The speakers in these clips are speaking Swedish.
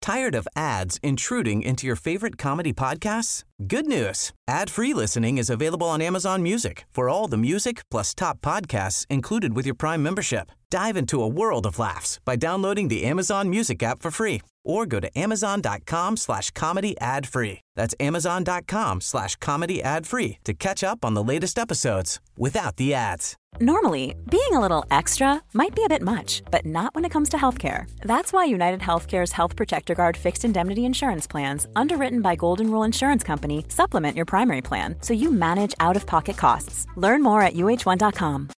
Tired of ads intruding into your favorite comedy podcasts? Good news. Ad-free listening is available on Amazon Music for all the music plus top podcasts included with your Prime membership. Dive into a world of laughs by downloading the Amazon Music app for free or go to amazon.com/comedy ad-free. That's amazon.com/comedy ad-free to catch up on the latest episodes without the ads. Normally, being a little extra might be a bit much, but not when it comes to healthcare. That's why United Healthcare's Health Protector Guard fixed indemnity insurance plans, underwritten by Golden Rule Insurance Company, supplement your primary plan so you manage out-of-pocket costs. Learn more at uh1.com.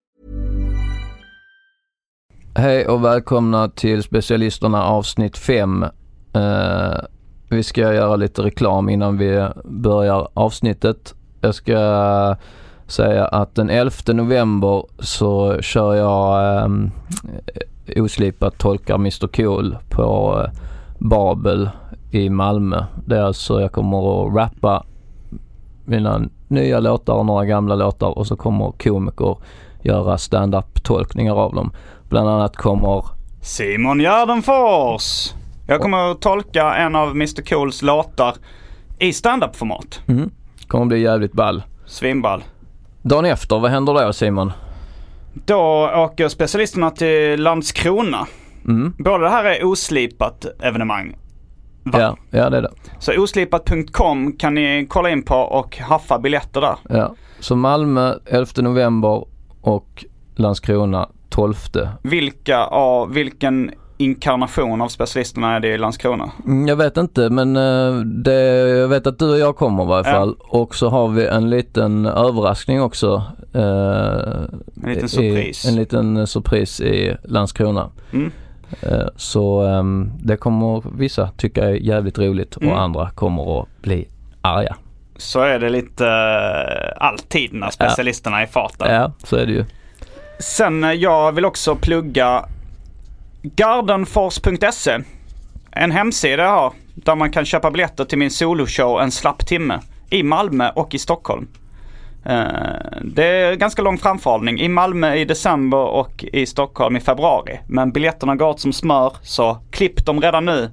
Hej och välkomna till Specialisterna avsnitt 5. Vi ska göra lite reklam innan vi börjar avsnittet. Jag ska säga att den 11 november så kör jag oslipat tolkar Mr. Cool på Babel i Malmö. Det är alltså jag kommer att rappa mina nya låtar och några gamla låtar och så kommer komiker göra stand-up tolkningar av dem. Bland annat kommer Simon Gärdenfors. Jag kommer att tolka en av Mr. Cools låtar i stand-up-format. Kommer bli jävligt ball. Svimball. Dagen efter, vad händer då, Simon? Då åker specialisterna till Landskrona. Både det här är oslipat evenemang. Ja, det är det. Så oslipat.com kan ni kolla in på och haffa biljetter där. Ja, så Malmö 11 november och Landskrona 12. Vilken inkarnation av specialisterna är det i Landskrona? Jag vet inte, men jag vet att du och jag kommer i varje fall. Och så har vi en liten överraskning också. En liten surpris. En liten surpris i Landskrona. Så det kommer vissa tycka är jävligt roligt och andra kommer att bli arga. Så är det lite alltid när specialisterna är i farten. Ja, så är det ju. Sen jag vill också plugga gardenfors.se. En hemsida jag har där man kan köpa biljetter till min soloshow En slapp timme i Malmö och i Stockholm. Det är ganska lång framförhållning. I Malmö i december och i Stockholm i februari. Men biljetterna går åt som smör, så klipp dem redan nu.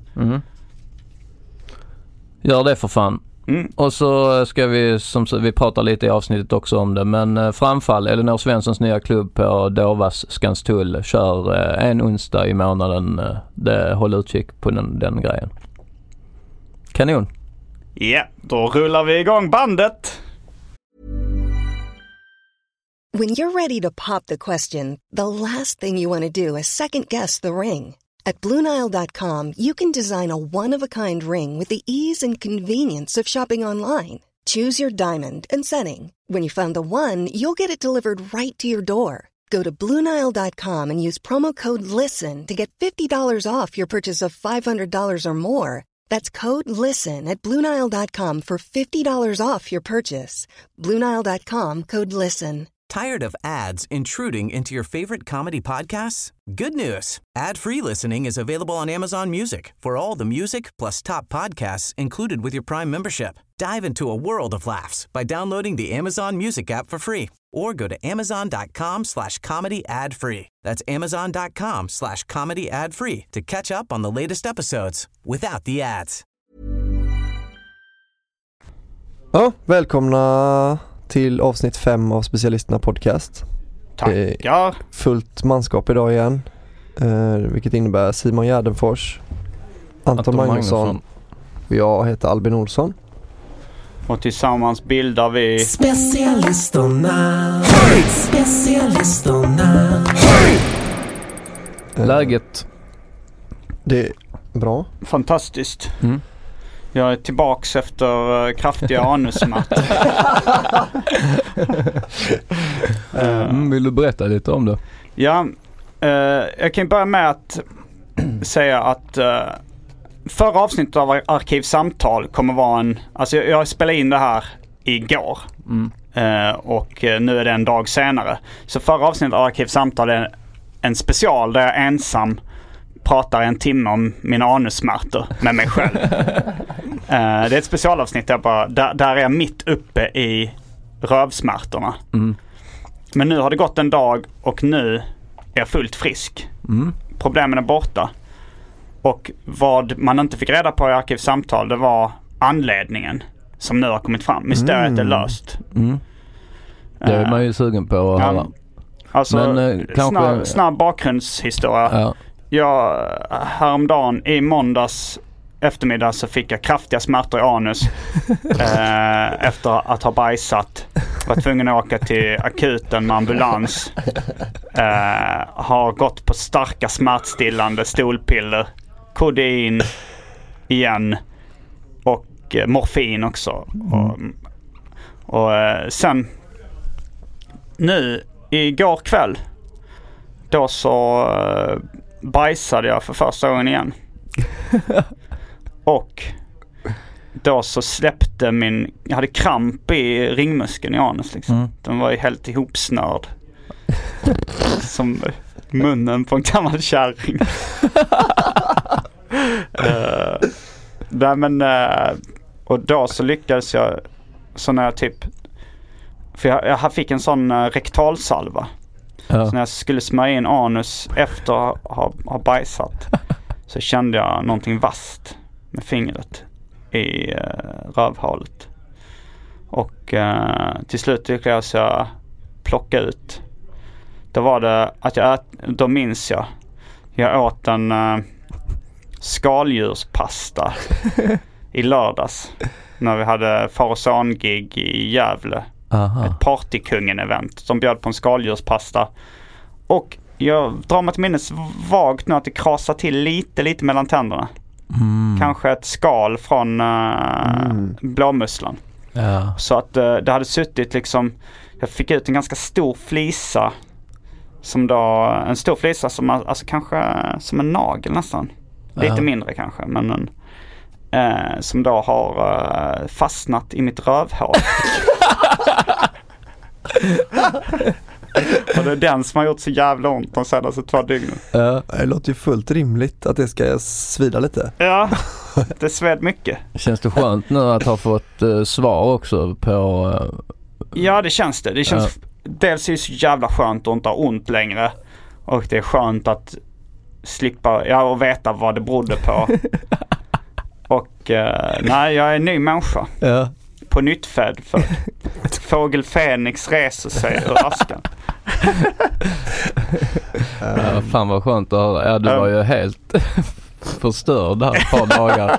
Gör det för fan. Och så ska vi, som vi pratar lite i avsnittet också om det, men Framfall, Elinor Svenssons nya klubb på Dovas Skanstull, kör en onsdag i månaden. Håll utkik på den grejen. Kanon. Ja, då rullar vi igång bandet. When you're ready to pop the question, the last thing you want to do is second guess the ring. At BlueNile.com, you can design a one-of-a-kind ring with the ease and convenience of shopping online. Choose your diamond and setting. When you find the one, you'll get it delivered right to your door. Go to BlueNile.com and use promo code LISTEN to get $50 off your purchase of $500 or more. That's code LISTEN at BlueNile.com for $50 off your purchase. BlueNile.com, code LISTEN. Tired of ads intruding into your favorite comedy podcasts? Good news. Ad-free listening is available on Amazon Music for all the music plus top podcasts included with your Prime membership. Dive into a world of laughs by downloading the Amazon Music app for free or go to amazon.com/comedy ad-free. That's amazon.com/comedy ad-free to catch up on the latest episodes without the ads. Ja, välkomna till avsnitt 5 av Specialisterna podcast. Tackar. Fullt manskap idag igen. Vilket innebär Simon Gärdenfors, Anton Magnusson och jag heter Albin Olsson. Och tillsammans bildar vi Specialisterna. Specialisterna. Läget? Det är bra. Fantastiskt. Jag är tillbaks efter kraftiga anusmärtor. Vill du berätta lite om det? Ja, jag kan börja med att säga att förra avsnittet av Arkivsamtal kommer vara en... Alltså jag spelade in det här igår. Och nu är det en dag senare. Så förra avsnittet av Arkivsamtal är en special där jag ensam pratar en timme om mina anusmärtor med mig själv. Det är ett specialavsnitt där är jag mitt uppe i rövsmärtorna. Men nu har det gått en dag och nu är jag fullt frisk. Problemen är borta. Och vad man inte fick reda på i Arkivsamtal, det var anledningen som nu har kommit fram. Mysteriet är löst. Det är man ju sugen på att höra. Alltså, men, kanske... snabb bakgrundshistoria. Jag häromdagen i måndags eftermiddag så fick jag kraftiga smärtor i anus efter att ha bajsat. Var tvungen att åka till akuten med ambulans. Har gått på starka smärtstillande stolpiller, kodein igen och morfin också. Och sen nu igår kväll då så bajsade jag för första gången igen. Och då så släppte jag hade kramp i ringmuskeln i anus liksom. Den var ju helt ihopsnörd. Som munnen på en gammal kärring. Och då så lyckades jag, så när jag typ, för jag fick en sån rektalsalva. Så när jag skulle smörja in anus efter att ha bajsat så kände jag någonting vasst med fingret i rövhålet. Och till slut lyckades jag plocka ut. Då var det att då minns jag åt en skaldjurspasta i lördags när vi hade Far och Son-gig i Gävle. Ett partykungen-event. De bjöd på en skaldjurspasta. Och jag drar mig till minnes vagt nu att det krasar till lite mellan tänderna. Kanske ett skal från blåmusslan. Så att det hade suttit liksom, jag fick ut en ganska stor flisa som alltså kanske som en nagel nästan. Lite mindre kanske, men som då har fastnat i mitt rövhål. Och det är den som har gjort så jävla ont de senaste 2 dygnen. Det låter ju fullt rimligt att det ska svida lite. Ja, det sved mycket. Känns det skönt nu att ha fått svar också på... Ja, det känns det. Det känns dels är det så jävla skönt att inte ha ont längre. Och det är skönt att slippa och veta vad det berodde på. Och nej, jag är en ny människa. På nytt född. Fågel Fenix reser sig ur askan. Fan vad skönt att höra. Du var ju helt förstörd här ett par dagar.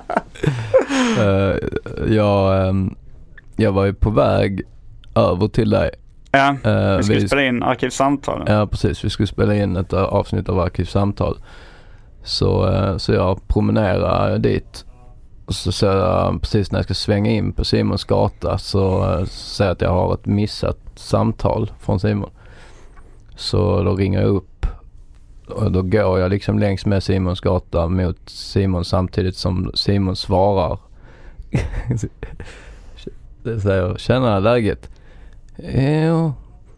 Jag var ju på väg över till dig. Vi skulle spela in Arkivsamtal. Ja, precis. Vi skulle spela in ett avsnitt av Arkivsamtal. Så jag promenerar dit. Och så ser jag precis när jag ska svänga in på Simons gata så säger jag att jag har ett missat samtal från Simon. Så då ringer jag upp och då går jag liksom längs med Simons gata mot Simon samtidigt som Simon svarar. Det säger, känner läget? Jo.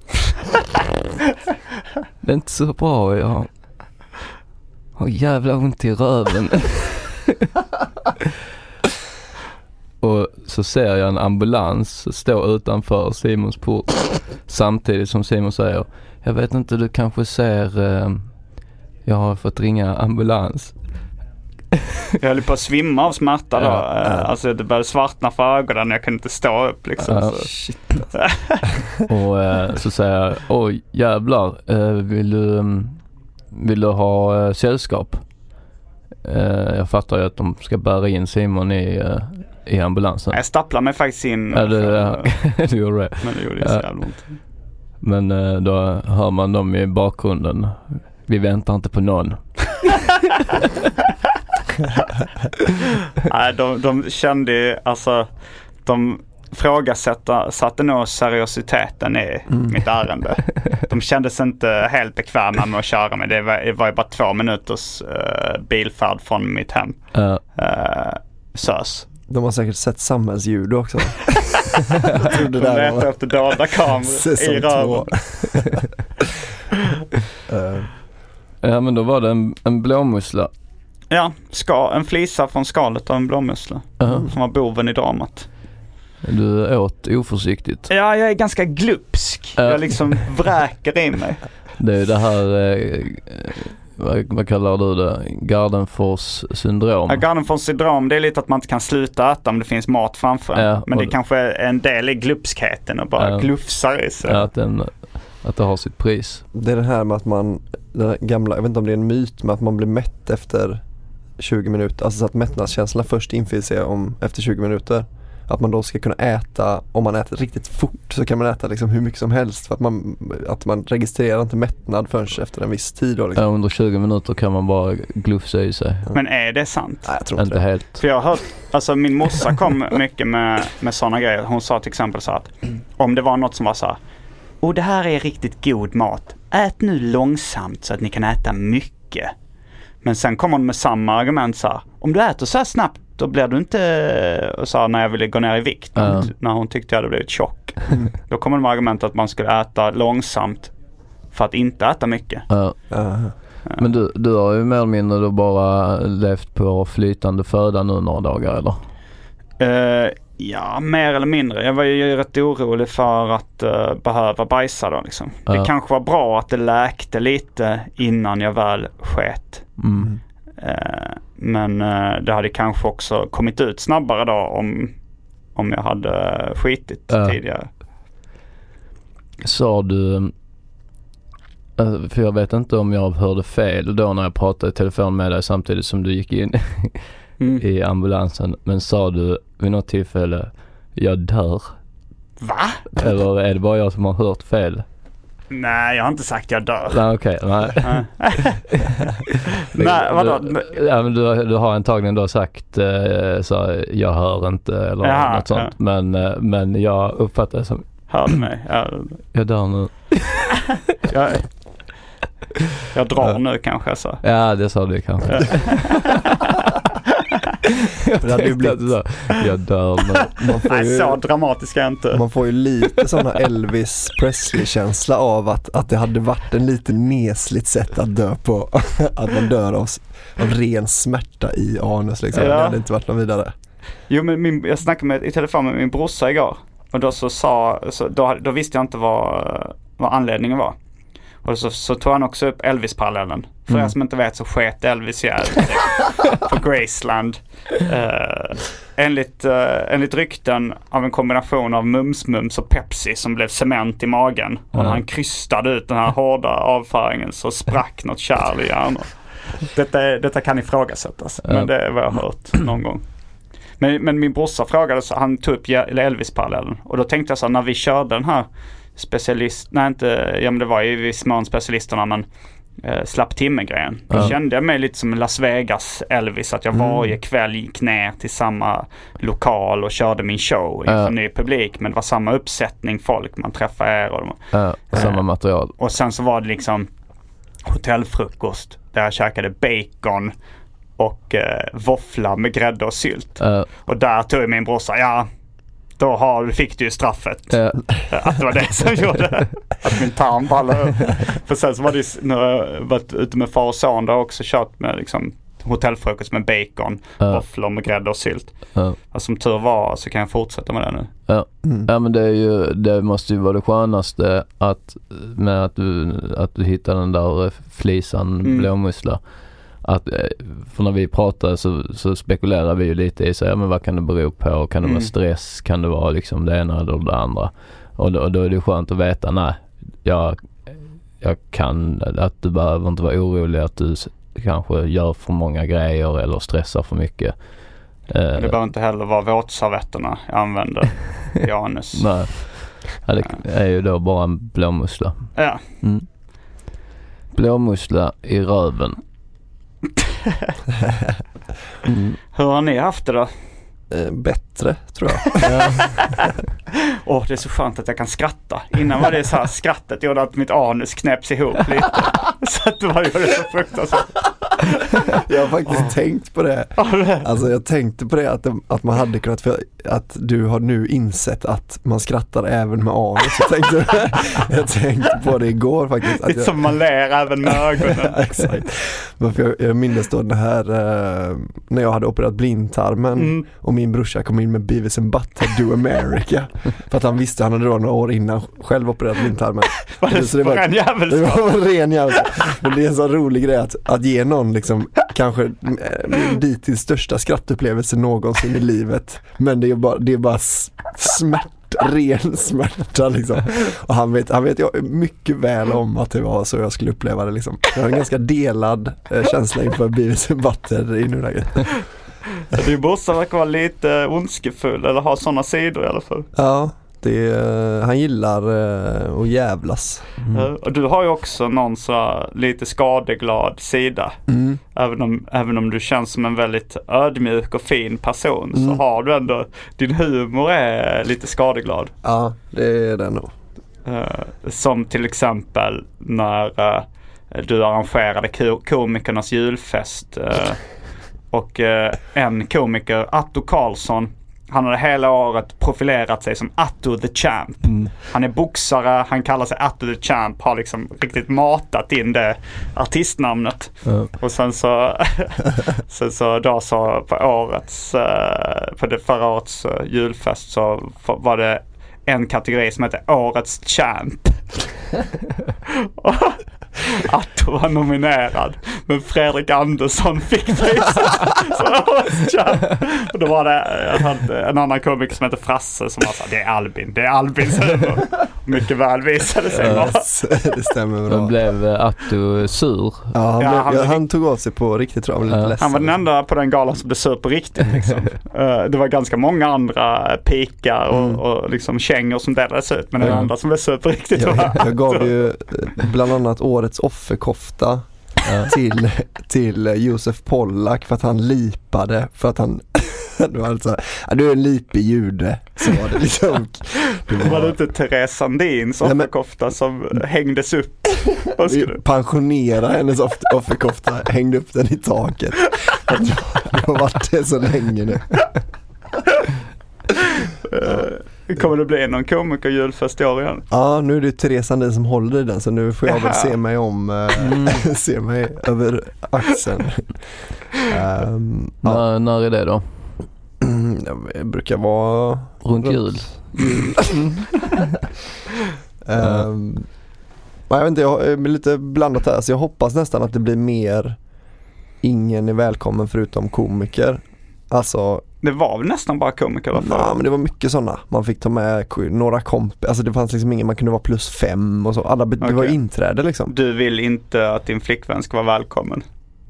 Det är inte så bra, jag har jävla ont i röven. Och så ser jag en ambulans stå utanför Simons port samtidigt som Simon säger, jag vet inte, du kanske ser, jag har fått ringa ambulans. Jag höll på att svimma av smärta då. Alltså det började svartna för ögonen, jag kunde inte stå upp liksom. Och så säger jag, oj jävlar, vill du ha sällskap? Jag fattar ju att de ska bära in Simon i ambulansen. Jag stapplade mig faktiskt in. Du gjorde det. Men det gjorde så jävla ont. Men då hör man dem i bakgrunden. Vi väntar inte på någon. Nej, de kände alltså, de frågasatte nog seriositeten i mitt ärende. De kändes inte helt bekväma med att köra med. Det var ju bara 2 minuters bilfärd från mitt hem. SÖS. De har säkert sett samhällsljud också. De letar efter dolda kameror i röven. Ja, men då var det en blåmussla. Ja, en flisa från skalet av en blåmussla. Som var boven i dramat. Du åt oförsiktigt. Ja, jag är ganska glupsk. Jag liksom vräker i mig. Det är det här vad kallar du det? Gardenfors syndrom? Ja, Gardenfors syndrom, det är lite att man inte kan sluta äta om det finns mat framför en. Ja, men det kanske är en del i glupskheten och bara glufsar i sig. Ja, att det har sitt pris. Det är det här med att man, den gamla, jag vet inte om det är en myt, men att man blir mätt efter 20 minuter. Alltså så att mättnadskänslan först infinner sig efter 20 minuter. Att man då ska kunna äta, om man äter riktigt fort så kan man äta liksom hur mycket som helst. För att man registrerar inte mättnad förrän efter en viss tid. Då, liksom. Under 20 minuter kan man bara glufsa i sig. Men är det sant? Nej, jag tror inte helt. För jag har hört, alltså min morsa kom mycket med sådana grejer. Hon sa till exempel så att om det var något som var så här, det här är riktigt god mat. Ät nu långsamt så att ni kan äta mycket. Men sen kom hon med samma argument så här, om du äter så här snabbt då blir du inte, och sa när jag ville gå ner i vikt när hon tyckte jag hade blivit tjock. Då kom hon med argument att man skulle äta långsamt för att inte äta mycket. Men du har ju mer eller mindre då bara levt på flytande föda nu några dagar, eller? Ja, mer eller mindre. Jag var ju rätt orolig för att behöva bajsa då liksom. Det kanske var bra att det läkte lite innan jag väl sket. Men det hade kanske också kommit ut snabbare då om jag hade skitit tidigare. Sa du, för jag vet inte om jag hörde fel då när jag pratade i telefon med dig samtidigt som du gick in i ambulansen, men sa du vid något tillfälle jag dör? Va? Eller är det bara jag som har hört fel? Nej, jag har inte sagt jag dör. Nej, okej. Nej. Nej, vadå? Du har antagligen då sagt så jag hör inte eller något sånt. Ja. Men jag uppfattar det som hör du mig? Jag dör nu. Jag drar nu kanske så. Ja, det sa du kanske. Det hade ju blivit så. Jag dör Nej, så dramatiskt är jag inte. Man får ju lite sådana Elvis Presley-känsla av att det hade varit en lite nesligt sätt att dö på. Att man dör av ren smärta i anus liksom. Det hade inte varit någon vidare. Jo, men jag snackade i telefon med min brorsa igår. Och då då visste jag inte vad anledningen var. Och så tog han också upp Elvis-parallellen. För er som inte vet så sket Elvis ihjäl på Graceland. Enligt rykten av en kombination av Mums och Pepsi som blev cement i magen. Och när han krystade ut den här hårda avföringen så sprack något kärl i hjärnan. Detta kan ifrågasättas. Men det är vad jag har hört någon gång. Men min brorsa frågade så han tog upp Elvis-parallellen. Och då tänkte jag så när vi körde den här men det var ju viss mån specialisterna, men slapp timme-grejen. Då kände jag mig lite som Las Vegas Elvis, att jag varje kväll gick ner till samma lokal och körde min show inför ny publik, men det var samma uppsättning folk, man träffade er och samma material. Och sen så var det liksom hotellfrukost där jag käkade bacon och våffla med grädde och sylt. Och där tog min brorsa, fick du ju straffet. Att det var det som gjorde att min tarm ballade upp. För sen så var det, när jag varit ute med far och son, där har också kört med liksom hotellfrukost med bacon, våfflor med grädde och sylt. Och som tur var så kan jag fortsätta med det nu. Ja, men det måste ju vara det skönaste att du hittar den där flisan blåmussla. För när vi pratar så spekulerar vi ju lite i så men vad kan det bero på? Kan det vara stress? Kan det vara liksom det ena eller det andra? Och då är det skönt att veta, nej, jag kan, att du behöver inte vara orolig att du kanske gör för många grejer eller stressar för mycket. Det behöver inte heller vara våtservetterna jag använder i anus. Nej, det är ju då bara en blåmussla. Ja. Blåmussla i röven. Hur har ni haft det då? Bättre, tror jag. Det är så skönt att jag kan skratta. Innan var det så här, skrattet gjorde att mitt anus knäpps ihop lite. Så att det var ju så fruktansvärt. Jag har faktiskt tänkt på det. Alltså jag tänkte på det att man hade kunnat, för att du har nu insett att man skrattar även med anus. Jag tänkte på det igår faktiskt. Det är som man ler även med ögonen. Exakt. Jag minns då den här när jag hade opererat blindtarmen och min brorsa kom in med Beavis and Butthead Do America. För att han visste, han hade då några år innan själv opererat blindtarmen. Det var en jävelskap. Det var en ren jävelskap. Men det är en så rolig grej att ge någon liksom kanske dittills största skrattupplevelse någonsin i livet. Men det är bara ren smärta liksom. Och han vet jag mycket väl om att det var så jag skulle uppleva det liksom. Jag har en ganska delad känsla inför Beavis and Butthead i nuläget. Din brorsa verkar vara lite ondskefull, eller ha sådana sidor i alla fall. Ja, han gillar att jävlas. Och du har ju också någon så lite skadeglad sida. Även om du känns som en väldigt ödmjuk och fin person, så har du ändå, din humor är lite skadeglad. Ja, det är det nog. Som till exempel när du arrangerade komikernas julfest och en komiker, Atto Karlsson, han hade hela året profilerat sig som Atto the Champ. Han är boxare, han kallar sig Atto the Champ, har liksom riktigt matat in det artistnamnet. Och sen så då så på förra årets julfest så var det en kategori som heter Årets Champ. Atto var nominerad, men Fredrik Andersson fick priset som Årets Champ. Och då var det en annan komiker som heter Frasse som sa, det är Albin mycket väl visade sig vara. Det stämmer bra. Då blev Atto sur. Ja, han tog åt sig på riktigt, tror jag. Lite ledsen. Han var den enda på den galan som blev sur på riktigt liksom. Det var ganska många andra pikar och liksom kängor som delades ut, men den andra som blev sur på riktigt var jag gav ju bland annat årets offerkofta till Josef Pollack för att han lipade, för att han det var alltså, du är en lipig jude, så var det liksom. Var det inte Therese Sandins offerkofta som hängdes upp? Pensionera hennes offerkofta, hängde upp den i taket. Det har varit det så länge nu. Kommer det bli någon komiker julfest i år igen? Ja, nu är det Therese Sandin som håller i den, så nu får jag väl se mig se mig över axeln. När är det då? Det brukar vara runt jul. Jag vet inte, jag är lite blandat här, så jag hoppas nästan att det blir mer ingen är välkommen förutom komiker. Alltså, det var väl nästan bara komiker då? Ja, men det var mycket sådana. Man fick ta med några alltså det fanns liksom ingen, man kunde vara +5 och så. Alla, det var inträde liksom. Du vill inte att din flickvän ska vara välkommen?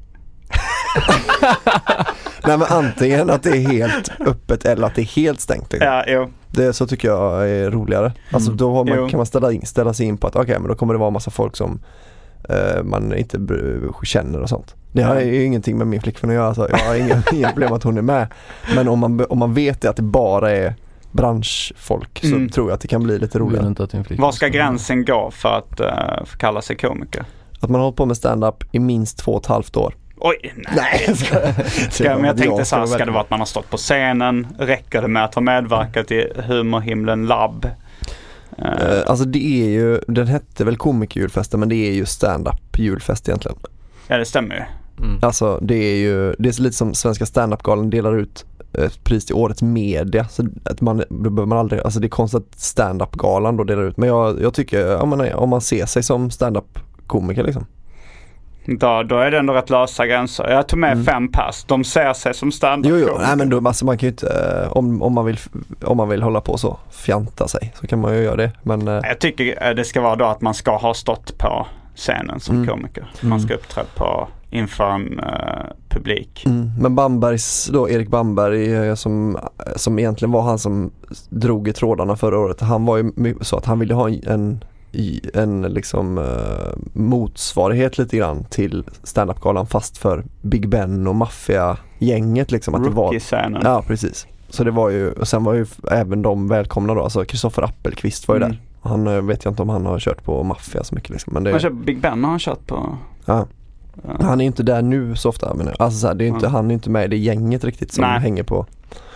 Nej, men antingen att det är helt öppet eller att det är helt stängt liksom. Ja, jo. Det så tycker jag är roligare. Alltså då kan man ställa sig in på att men då kommer det vara en massa folk som man inte känner och sånt. Det har ju ingenting med min flickvän att göra, så jag har inga problem att hon är med. Men om man vet att det bara är branschfolk, så tror jag att det kan bli lite roligare. Var ska gränsen gå för att kalla sig komiker? Att man har hållit på med stand-up i minst 2,5 år. Oj, nej. Men jag tänkte så här, ska det vara att man har stått på scenen? Räcker det med att ha medverkat i Humorhimlen Lab? Alltså det är ju, den hette väl komikerjulfesten, men det är ju stand-up julfest egentligen. Ja, det stämmer ju. Alltså det är lite som Svenska stand-up-galan delar ut ett pris till årets media, så att man aldrig, alltså det är konstigt att stand-up-galan då delar ut, men jag tycker om man ser sig som stand-up-komiker liksom. Då är det ändå rätt lösa gränser. Jag tog med 5 pass. De ser sig som stand-up. Jo. Nej, men då, alltså, man kan ju inte, om man vill hålla på så, fjanta sig, så kan man ju göra det. Men jag tycker det ska vara då att man ska ha stått på scenen som komiker. Man ska uppträda inför en publik. Men Erik Bamberg som egentligen var han som drog i trådarna förra året. Han var ju så att han ville ha en liksom motsvarighet lite grann till stand-up-galan, fast för Big Ben och Mafia-gänget liksom, att det var, ja precis, så det var ju, och sen var ju även de välkomna då, alltså Kristoffer Appelqvist var ju där. Han vet jag inte om han har kört på Mafia så mycket liksom, men det, kanske Big Ben har han kört på. Ja. Han är inte där nu så ofta, men alltså så här, det är inte, han är inte med i det gänget riktigt som hänger på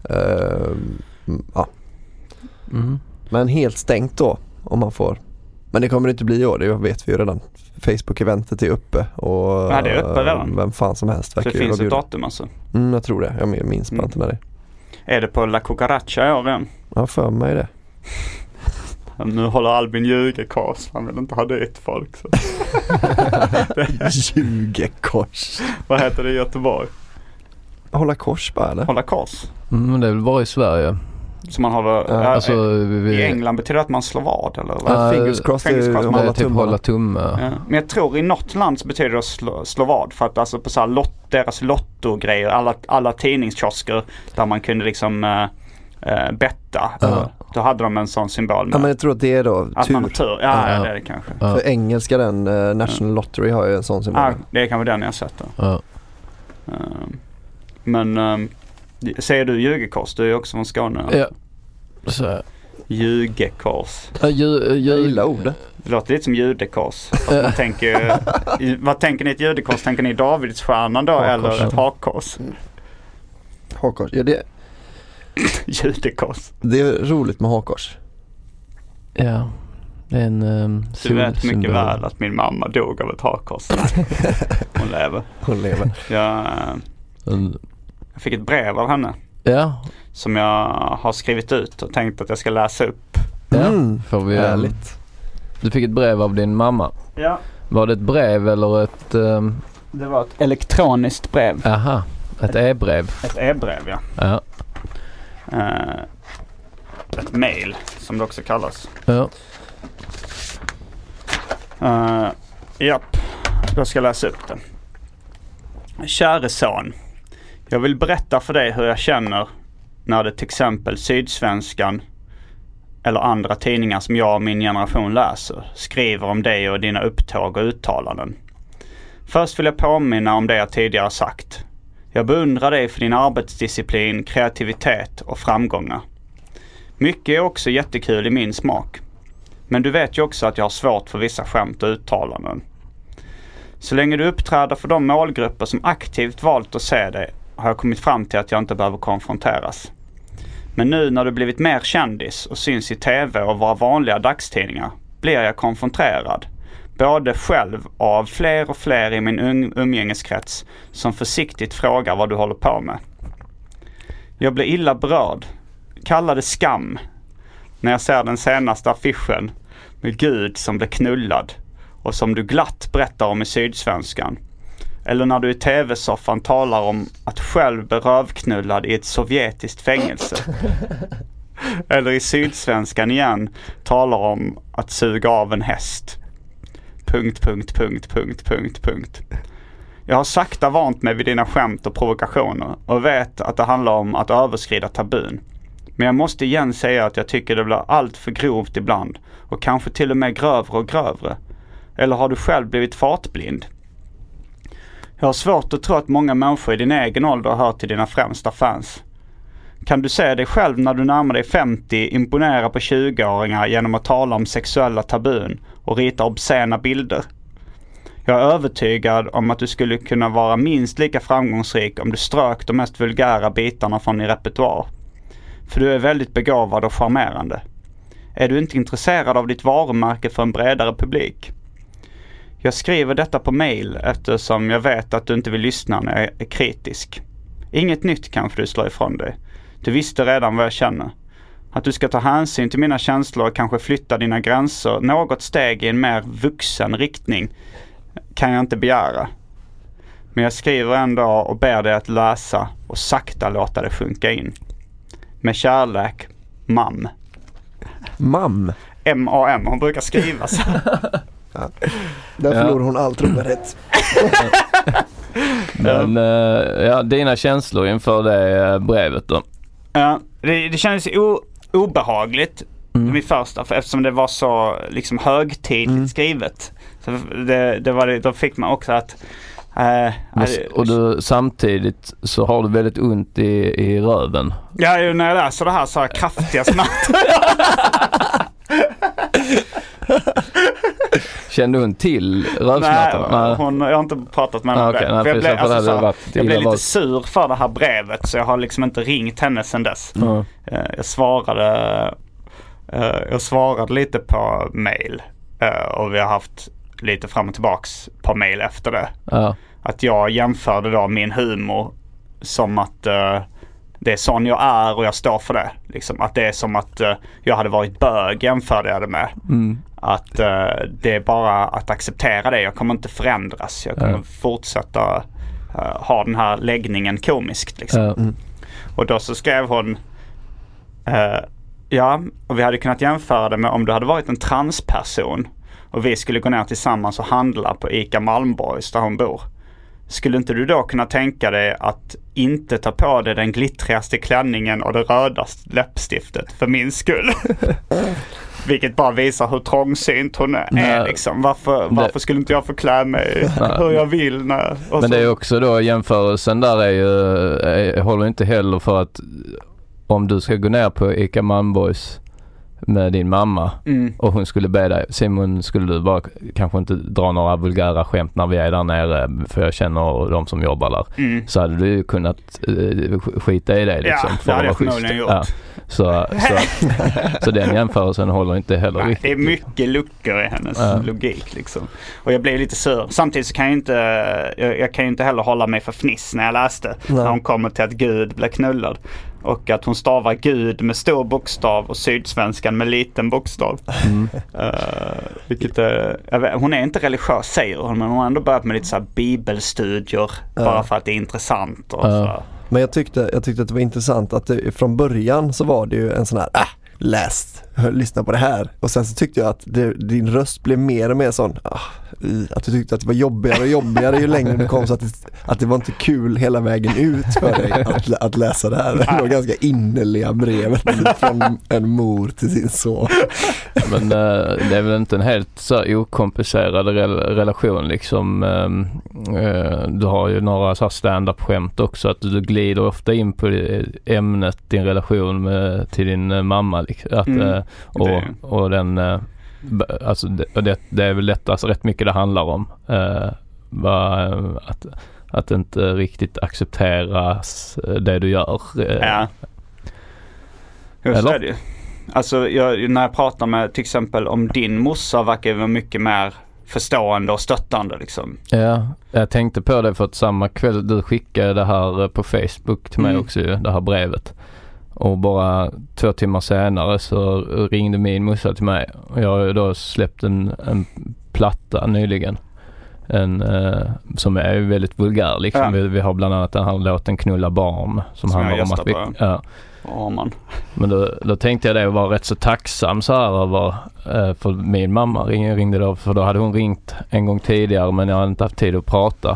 Ja. Men helt stängt då om man får. Men det kommer det inte bli i år, det vet vi ju redan. Facebook-eventet är uppe och det är uppe redan. Vem fan som helst verkar. Så det finns ett datum alltså? Jag tror det, jag minns bara inte när det är. Det på La Cucaracha i år än? Ja, för mig det. Nu håller Albin ljugekors. Han vill inte ha dit folk. Så. Ljugekors. Vad heter det i Göteborg? Hålla kors bara, eller? Hålla kors. Det är väl bara i Sverige. Så man håller... Alltså, i England betyder det att man slår vad, eller? Fingers crossed är typ hålla tumme. Ja. Men jag tror i något land så betyder det att slå vad. För att alltså på så här deras lottogrejer, alla tidningskiosker där man kunde liksom betta. Då hade de en sån symbol med. Ja, men jag tror att det är då att tur. Man har tur. Ja, det är det kanske. För engelska den National Lottery har ju en sån symbol. Ja, det är kanske den jag har sett då. Men säger du ljugekors? Du är ju också från Skåne. Ja. Så. Ljugekors. Jag gillar ordet. Det låter lite som judekors. Man tänker, vad tänker ni ett judekors? Tänker ni Davidsstjärnan då? Hakkors. Eller ett hakkors? Hakkors, ja det... Judekors. Det är roligt med hakkors. Ja. Det är en du vet mycket väl att min mamma dog av ett hakkors. Hon lever. Jag fick ett brev av henne. Ja. Som jag har skrivit ut och tänkt att jag ska läsa upp. Får vi härligt. Du fick ett brev av din mamma. Ja. Var det ett brev eller ett... Det var ett elektroniskt brev. Aha, ett e-brev. Ett e-brev, ja. Ett mail, som det också kallas. Ja. Japp, då ska jag läsa upp det. Käre son, jag vill berätta för dig hur jag känner när det till exempel Sydsvenskan eller andra tidningar som jag och min generation läser skriver om dig och dina upptåg och uttalanden. Först vill jag påminna om det jag tidigare sagt. Jag beundrar dig för din arbetsdisciplin, kreativitet och framgångar. Mycket är också jättekul i min smak. Men du vet ju också att jag har svårt för vissa skämt och uttalanden. Så länge du uppträder för de målgrupper som aktivt valt att se dig har jag kommit fram till att jag inte behöver konfronteras. Men nu när du blivit mer kändis och syns i tv och våra vanliga dagstidningar blir jag konfronterad. Både själv och av fler och fler i min umgängeskrets som försiktigt frågar vad du håller på med. Jag blir illa berörd. Kallar det skam när jag ser den senaste affischen med Gud som blir knullad och som du glatt berättar om i Sydsvenskan. Eller när du i tv-soffan talar om att själv bli rövknullad i ett sovjetiskt fängelse. Eller i Sydsvenskan igen talar om att suga av en häst. ... Jag har sakta vant mig vid dina skämt och provokationer och vet att det handlar om att överskrida tabun. Men jag måste igen säga att jag tycker det blir allt för grovt ibland och kanske till och med grövre och grövre. Eller har du själv blivit fartblind? Jag har svårt att tro att många människor i din egen ålder hör till dina främsta fans. Kan du se dig själv när du närmar dig 50 imponera på 20-åringar genom att tala om sexuella tabun och rita obscena bilder? Jag är övertygad om att du skulle kunna vara minst lika framgångsrik om du strök de mest vulgära bitarna från din repertoar. För du är väldigt begåvad och charmerande. Är du inte intresserad av ditt varumärke för en bredare publik? Jag skriver detta på mail eftersom jag vet att du inte vill lyssna när jag är kritisk. Inget nytt kanske du slår ifrån dig. Du visste redan vad jag känner. Att du ska ta hänsyn till mina känslor och kanske flytta dina gränser något steg i en mer vuxen riktning kan jag inte begära. Men jag skriver ändå och ber dig att läsa och sakta låta det sjunka in. Med kärlek, Mam. Mam? M-A-M, hon brukar skriva så. Ja. Där förlorar hon all trovärdighet. Men dina känslor inför det brevet då? Ja, det kändes obehagligt min första, för eftersom det var så liksom högtidligt skrivet. Så då fick man också att och du, samtidigt så har du väldigt ont i röven. Ja, när jag läser det här så har jag kraftiga smärtor. Kände hon till rövsmärtorna? Nej, jag har inte pratat med henne om det. Jag blev lite sur för det här brevet, så jag har liksom inte ringt henne sedan dess. Jag svarade lite på mail, och vi har haft lite fram och tillbaks på mail efter det. Att jag jämförde då min humor som att det är sån jag är och jag står för det. Liksom, att det är som att jag hade varit bög, jämförde jag det med. Att det är bara att acceptera det. Jag kommer inte förändras. Jag kommer fortsätta ha den här läggningen komiskt. Liksom. Och då så skrev hon och vi hade kunnat jämföra det med om du hade varit en transperson och vi skulle gå ner tillsammans och handla på ICA Malmborgs där hon bor. Skulle inte du då kunna tänka dig att inte ta på dig den glittrigaste klänningen och det rödaste läppstiftet för min skull? Vilket bara visar hur trångsynt hon är. Liksom. Varför skulle inte jag få klä mig hur jag vill? Men det är också då jämförelsen där jag håller inte heller för att om du ska gå ner på ICA Malmborgs med din mamma och hon skulle be dig, Simon, skulle du bara kanske inte dra några vulgära skämt när vi är där nere, för jag känner de som jobbar där, så hade du ju kunnat skita i det liksom, för att vara schysst. Så den jämförelsen håller inte heller riktigt. Det är mycket luckor i hennes logik liksom. Och jag blev lite sur. Samtidigt så kan jag kan ju inte heller hålla mig för fniss när jag läste när hon kommer till att Gud blir knullad. Och att hon stavar Gud med stor bokstav och sydsvenskan med liten bokstav. Vilket hon är inte religiös, säger hon, men hon har ändå börjat med lite så här bibelstudier bara för att det är intressant. Och så. Men jag tyckte att det var intressant att från början så var det ju en sån här lyssna på det här. Och sen så tyckte jag att din röst blev mer och mer sån att du tyckte att det var jobbigare och jobbigare ju längre du kom, så att det var inte kul hela vägen ut för dig att läsa det här. Det var ganska innerliga brevet från en mor till sin son. Men det är väl inte en helt så okomplicerad relation liksom. Du har ju några så stand-up-skämt också, att du glider ofta in på ämnet, din relation till din mamma liksom. Och den alltså det är väl lätt, alltså rätt mycket det handlar om att inte riktigt accepteras det du gör. Just det. Alltså när jag pratar med till exempel om din morsa, verkar det vara mycket mer förstående och stöttande liksom. Ja, jag tänkte på det för att samma kväll du skickade det här på Facebook till mig också, det här brevet. Och bara 2 timmar senare så ringde min morsa till mig. Och jag har då släppt en platta nyligen. Som är väldigt vulgär liksom. Vi har bland annat den här låten Knulla barn som handlar om att vi... Men då tänkte jag det var rätt så tacksam så här över, för min mamma ringde då, för då hade hon ringt en gång tidigare men jag hade inte haft tid att prata.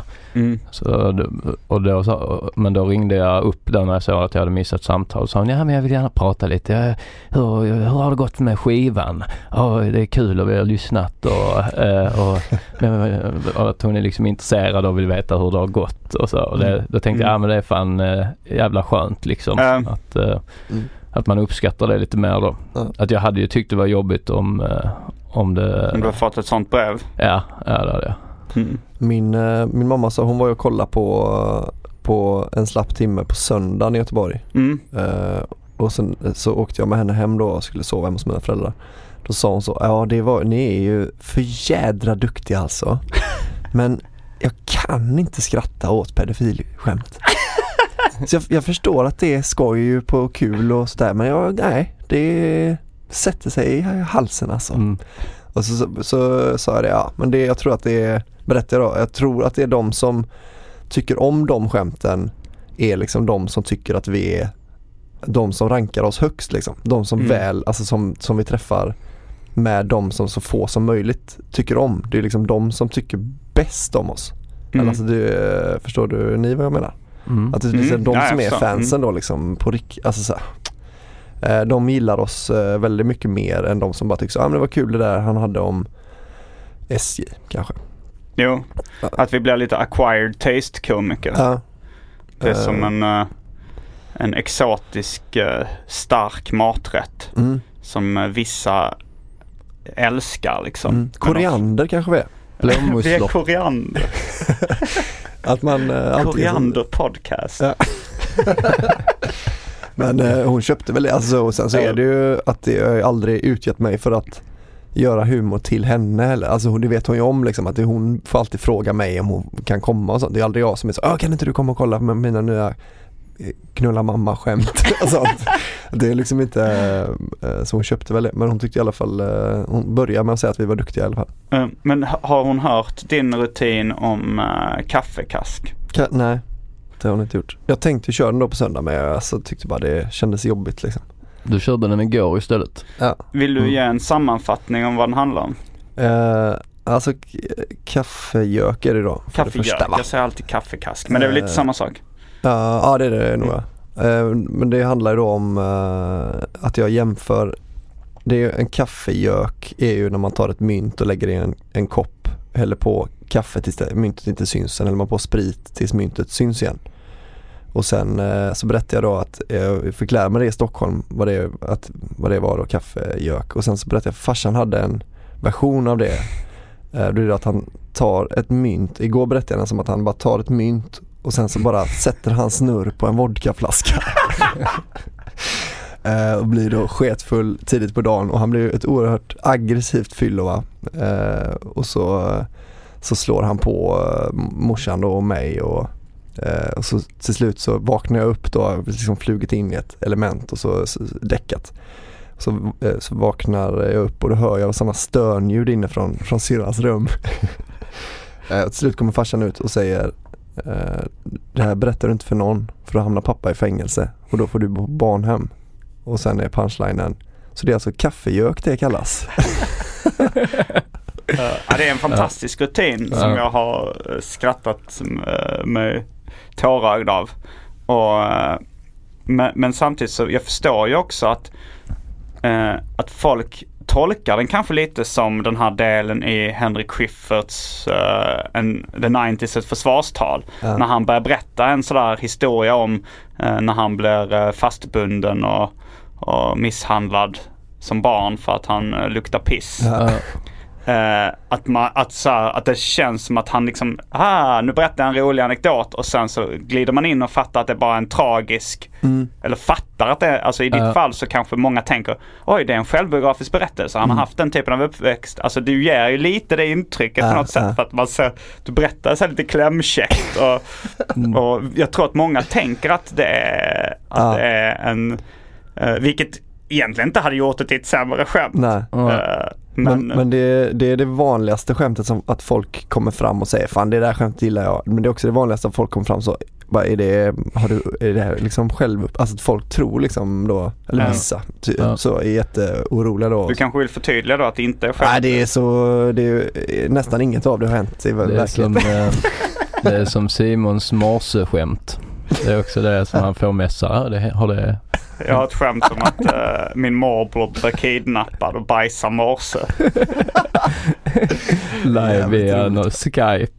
Men då ringde jag upp då när jag såg att jag hade missat samtal och sa hon, men jag vill gärna prata lite. Hur har det gått med skivan? Det är kul och vi har lyssnat och att hon är liksom intresserad och vill veta hur det har gått och så. Och då tänkte jag, men det är fan jävla skönt liksom att man uppskattar det lite mer då. Att jag hade ju tyckt det var jobbigt om det... Om du har fått ett sånt brev? Ja, det hade jag. Min mamma sa, hon var ju och kollade på en slapp timme på söndagen i Göteborg. Och sen så åkte jag med henne hem då och skulle sova hemma hos mina föräldrar. Då sa hon så, ni är ju för jädra duktiga alltså. Men jag kan inte skratta åt pedofilskämt. Så jag förstår att det är skoj ju på kul och sådär, men det sätter sig i halsen alltså. Och så sa jag det, men jag tror att det är, berättar jag då, jag tror att det är de som tycker om de skämten är liksom de som tycker att vi är de som rankar oss högst liksom. De som väl, alltså som vi träffar med de som så få som möjligt tycker om. Det är liksom de som tycker bäst om oss. Alltså förstår du ni vad jag menar? Att det är de som är fansen då liksom på alltså så här, de gillar oss väldigt mycket mer än de som bara tycker så, men det var kul det där han hade om SJ kanske. Jo, att vi blir lite acquired taste komiker. Det är som en exotisk stark maträtt som vissa älskar liksom. Koriander kanske vi är. Vi är koriander. Att man Koriander podcast. Ja. Men hon köpte väl det, alltså, och sen så är det ju att jag aldrig utgett mig för att göra humor till henne heller. Alltså det vet hon ju om liksom, att hon får alltid fråga mig om hon kan komma och sånt. Det är aldrig jag som är så, kan inte du komma och kolla med mina nya knulla mamma-skämt och sånt. Det är liksom inte så hon köpte väl det. Men hon tyckte i alla fall, hon började med att säga att vi var duktiga i alla fall. Men har hon hört din rutin om kaffekask? Nej, det har hon inte gjort. Jag tänkte köra den då på söndag, men jag tyckte bara det kändes jobbigt liksom. Du körde den igår istället. Ja. Vill du ge en sammanfattning om vad den handlar om? Alltså kaffegök är det då. Kaffegök, jag säger alltid kaffekask. Men det är väl lite samma sak? Ja, det är det nog. Men det handlar ju då om att jag jämför. Det är en kaffegök är ju när man tar ett mynt och lägger i en kopp, häller på kaffe tills myntet inte syns, sen häller man på sprit tills myntet syns igen. Och sen så berättade jag då att jag fick lära mig det i Stockholm vad det var då, kaffegök. Och sen så berättade jag att farsan hade en version av det. Det är att han tar ett mynt. Igår berättade jag som att han bara tar ett mynt och sen så bara sätter han snurr på en vodkaflaska. Och blir då sketfull tidigt på dagen. Och han blir ett oerhört aggressivt fyllo, va? Och så slår han på morsan då och mig och så till slut så vaknar jag upp då, liksom flugit in i ett element och så däckat. Så vaknar jag upp och då hör jag sådana stönljud inne från syrrans rum. Och till slut kommer farsan ut och säger det här berättar du inte för någon, för då hamnar pappa i fängelse och då får du bo barnhem. Och sen är punchlinen, så det är alltså kaffegök det kallas. Det är en fantastisk rutin som jag har skrattat med tårögd av. Men samtidigt så jag förstår ju också att folk tolkar den kanske lite som den här delen i Henrik Schyfferts The 90s, ett försvarstal. När han börjar berätta en sådär historia om när han blir fastbunden och misshandlad som barn för att han luktar piss. Att det känns som att han liksom nu berättar en rolig anekdot och sen så glider man in och fattar att det är bara en tragisk eller fattar att det, alltså i ditt fall så kanske många tänker oj, det är en självbiografisk berättelse, han har haft den typen av uppväxt, alltså du ger ju lite det intrycket på något sätt för att man ser, du berättar så lite klämkäckt och jag tror att många tänker att det är en vilket egentligen inte hade gjort det till ett sämre skämt. Nej. Men det är det vanligaste skämtet som att folk kommer fram och säger fan det där skämtet gillar jag. Men det är också det vanligaste att folk kommer fram så bara är det här liksom själv, alltså att folk tror liksom då eller vissa så är jätteoroliga då. Du kanske vill förtydliga då att det inte är skämt. Nej, det är nästan inget av det har hänt i verkligheten. Det är som Simons morseskämt. Det är också det som han får mässa. Jag har ett skämt om att min morbror blir kidnappad och bajsar morse. Live via någon Skype.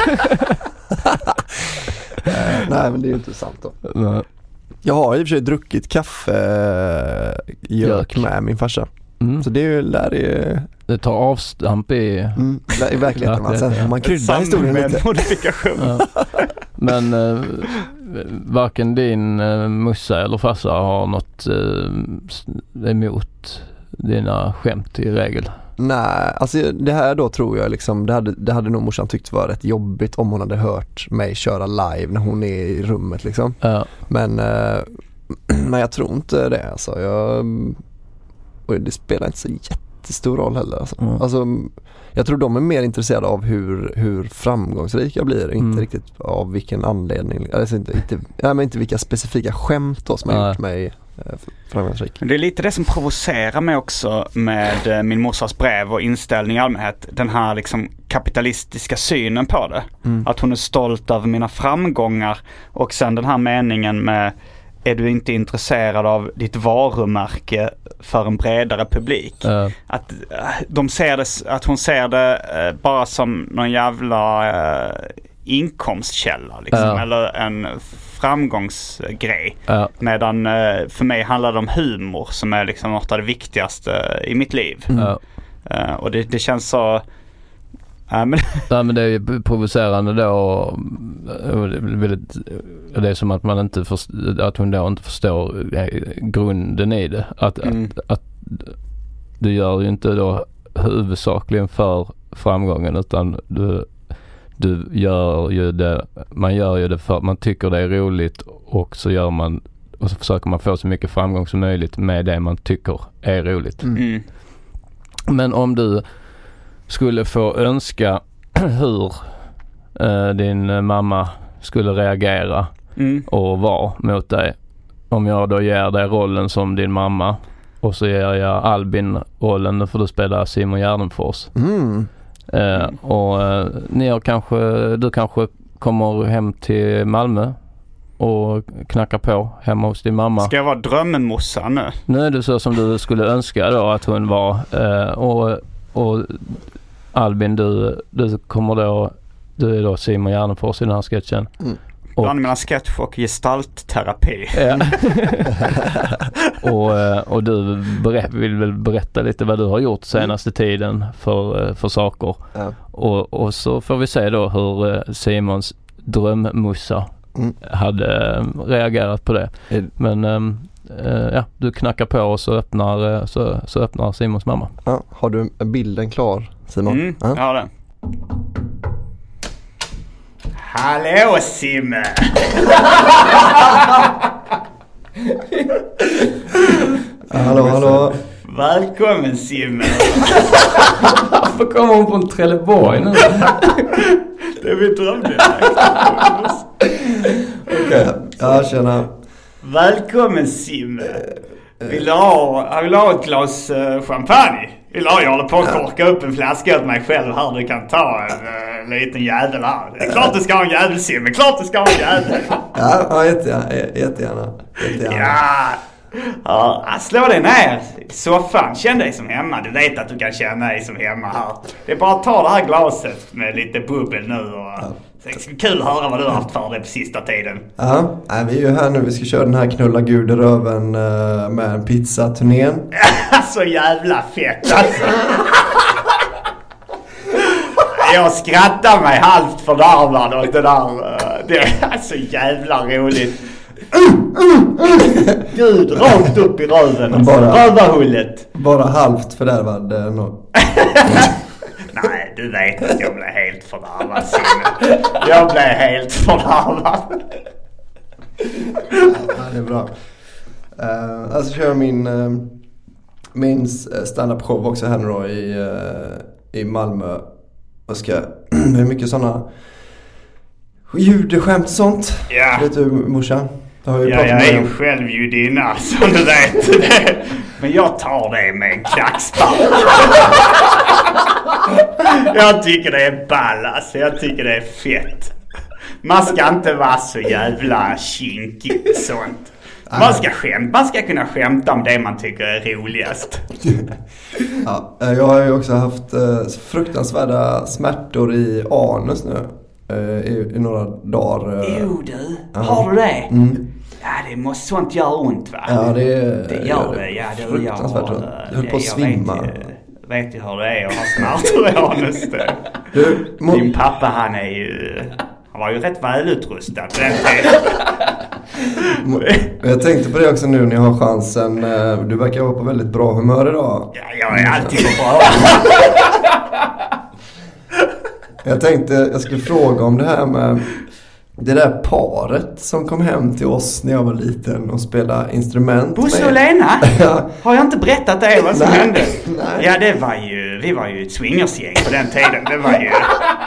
Nej, men det är ju inte sant då. Nej. Jag har i och för sig druckit kaffegök med min farsa. Så det är ju det tar avstamp i verkligheten. Sen man kryddar historien lite. Modifikation. Men varken din mussa eller farsa har något emot dina skämt i regel. Nej, alltså det här då tror jag liksom, det hade nog morsan tyckt var rätt jobbigt om hon hade hört mig köra live när hon är i rummet liksom. Men jag tror inte det alltså. Och det spelar inte så jättestor roll heller alltså. Alltså jag tror de är mer intresserade av hur framgångsrik jag blir, inte riktigt av vilken anledning, alltså inte vilka specifika skämt då som har gjort mig framgångsrik. Det är lite det som provocerar mig också med min morsas brev och inställning i allmänhet, den här liksom kapitalistiska synen på det. Att hon är stolt över mina framgångar och sen den här meningen med är du inte intresserad av ditt varumärke för en bredare publik? Att hon ser det bara som någon jävla inkomstkälla liksom, eller en framgångsgrej. Medan för mig handlar det om humor som är liksom något av det viktigaste i mitt liv. Och det känns så... Nej, men det är ju provocerande då, och det är som att man inte att hon då inte förstår grunden i det. Att du gör ju inte då huvudsakligen för framgången, utan du gör ju det, man gör ju det för att man tycker det är roligt, och så gör man, och så försöker man få så mycket framgång som möjligt med det man tycker är roligt. Men om du skulle få önska hur din mamma skulle reagera och vara mot dig, om jag då ger dig rollen som din mamma och så ger jag Albin rollen, då får du spela Simon Gärdenfors. Och du kanske kommer hem till Malmö och knackar på hemma hos din mamma. Ska jag vara drömmossa nu? Nu är det så som du skulle önska då att hon var, och Albin, du kommer då, du är då Simon Gärdenfors i den här sketchen. Bland mellan sketch och gestaltterapi. Ja. och du vill väl berätta lite vad du har gjort senaste tiden för saker. Ja. Och så får vi se då hur Simons drömmussa hade reagerat på det. Men du knackar på och så öppnar Simons mamma. Ja, har du bilden klar, Simon? Jag har den. Hallå Simme! Hallå. Välkommen Simme! Varför kommer hon från Trelleborg nu? Det är vi drömde. Okej, ja, tjena. Välkommen Simme! Vill du ha ett glas champagne? Jag håller på att korka upp en flaska åt mig själv här. Du kan ta en liten jävel här. Det är klart du ska ha en jävel, Simme. Klart du ska ha en jävel. Ja, jättegärna. Ja, slå dig ner i soffan. Känn dig som hemma. Du vet att du kan känna dig som hemma här. Det är bara att ta det här glaset med lite bubbel nu. Det är kul att höra vad du har haft för det på sista tiden. Ja, vi är ju här nu. Vi ska köra den här knulla gud i röven med en pizzaturnén. Så jävla fett alltså. Jag skrattar mig halvt fördärvad åt det där. Det är så jävla roligt. Gud, rakt upp i röven. Alltså. Rövarhullet. Bara halvt fördärvad. Nej, du vet att jag blev helt fördärvad, Signe. Jag blev helt fördärvad. Ja, det är bra. Alltså kör min stand-up show också här nu då i Malmö. Och det är mycket sådana judskämt och sånt. Ja. Vet du, morsan? Jag är ju själv judinna, som du vet. Men jag tar det med en klackspark. Jag tycker det är ball, alltså. Jag tycker det är fett. Man ska inte vara så jävla kinkig och sånt. Man ska kunna skämta om det man tycker är roligast. Ja, jag har ju också haft fruktansvärda smärtor i anus nu. I några dagar. Jo du, har du det? Ja, sånt gör ont va? Ja, det gör det. Ja, det fruktansvärt ont. Jag höll på att svimma. Vet ju hur det är att ha smärtor i anus. Din pappa, han var ju rätt välutrustad på den tiden. Jag tänkte på det också nu när jag har chansen. Du verkar vara på väldigt bra humör idag. Ja, jag är alltid på bra. Jag tänkte jag skulle fråga om det här med det där paret som kom hem till oss när jag var liten och spelade instrument. Bosse och Lena? Ja. Har jag inte berättat det vad som hände? Nej. Ja, vi var ju ett swingersgäng på den tiden. Det var ju...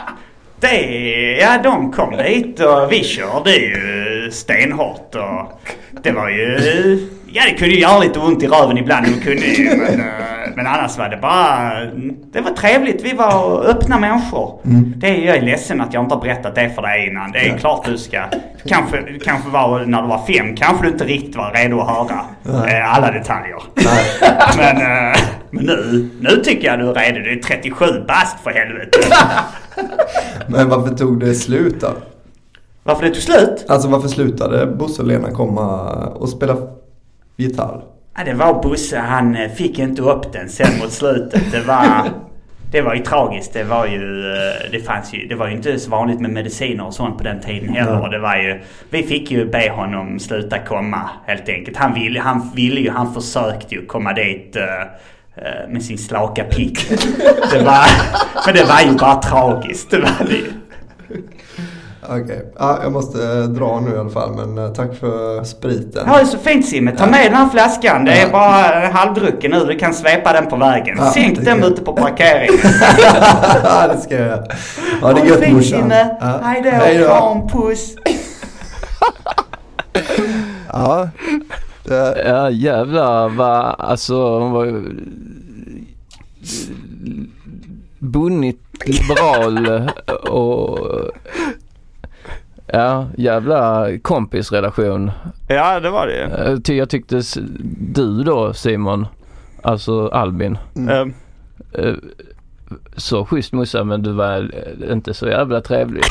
de kom dit och vi körde ju stenhårt och det var ju... Ja, det kunde ju göra lite ont i röven ibland, men annars var det bara... Det var trevligt, vi var öppna människor. Jag är ledsen att jag inte har berättat det för dig innan. Det är klart du ska... Kanske var när du var 5, kanske du inte riktigt var redo att höra alla detaljer. Men nu tycker jag du är redo. Du är 37 bast för helvete. Men varför tog det slut då? Varför det tog slut? Alltså varför slutade Bosse och Lena komma och spela gitarr? Ja, det var Bosse, han fick inte upp den sen mot slutet. Det var ju tragiskt. Det var ju inte så vanligt med mediciner och sånt på den tiden heller. Vi fick ju be honom sluta komma helt enkelt. Han försökte ju komma dit med sin slaka pick. Men det var ju bara tragiskt. Det var det ju. Okej. Ja, jag måste dra nu i alla fall, men tack för spriten. Ja, det är så fint, Simme. Ta med den här flaskan. Det är bara halvdrucken nu. Du kan svepa den på vägen. Sänk den ute på parkeringen. Ja, det ska jag göra. Ja, det är gött, morsan. Hej då. Kram, puss. Ja. Ja, jävlar vad, alltså hon var ju bunnit liberal och ja, jävla kompisrelation. Ja, det var det. Jag tyckte du då, Simon, alltså Albin, så schysst mussa, men du var inte så jävla trevlig.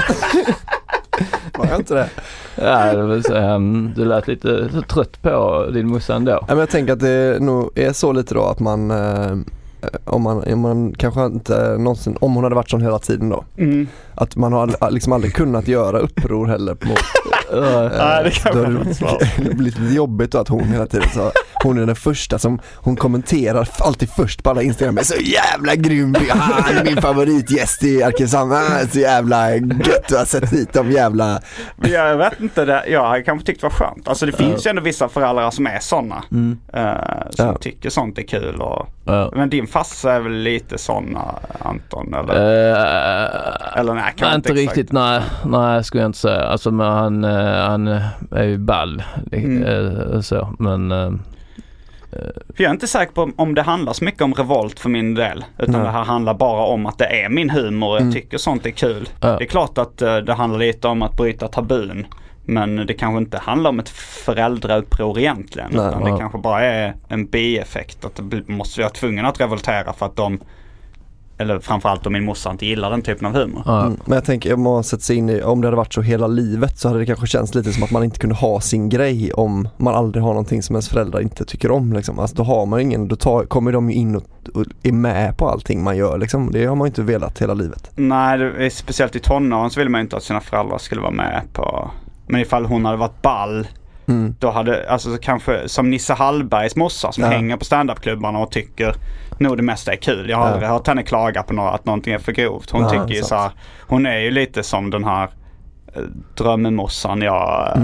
Var jag inte det? Ja, det vill säga, du lät lite så trött på din mussa ändå. Ja, men jag tänker att det nog är så lite då att man om man kanske inte någonsin, om hon hade varit sån hela tiden då, att man har liksom aldrig kunnat göra uppror heller mot det kan det blir lite jobbigt då att hon hela tiden så hon är den första som hon kommenterar alltid först på alla Instagram, är så jävla grym, han är min favoritgäst i Arkesam, så jävla gött att ha sett hit de jävla. Jag vet inte det, jag kanske tyckte det var skönt. Alltså det finns ju ändå vissa föräldrar som är såna som tycker sånt är kul men din farsa är väl lite såna, Anton, eller? Eller nej, kan inte riktigt, nej, skulle jag inte säga. Alltså men han är ju ball så, men för jag är inte säker på om det handlar så mycket om revolt för min del, utan det här handlar bara om att det är min humor och jag tycker sånt är kul. Det är klart att det handlar lite om att bryta tabun, men det kanske inte handlar om ett föräldrauppror egentligen, utan det kanske bara är en bieffekt att det måste vara tvungen att revoltera för att eller framförallt om min morsa inte gillar den typen av humor. Men jag tänker, om man sätter sig in i, om det hade varit så hela livet så hade det kanske känts lite som att man inte kunde ha sin grej om man aldrig har någonting som ens föräldrar inte tycker om liksom. Alltså då har man ingen, kommer de in och är med på allting man gör liksom. Det har man inte velat hela livet. Nej, speciellt i tonåren så vill man inte att sina föräldrar skulle vara med på, men ifall hon hade varit ball då hade, alltså kanske som Nisse Hallbergs morsa som hänger på stand-up-klubbarna och tycker nog det mesta är kul. Jag har aldrig hört henne klaga på att någonting är för grovt. Hon tycker ju så här, hon är ju lite som den här drömmemorsan det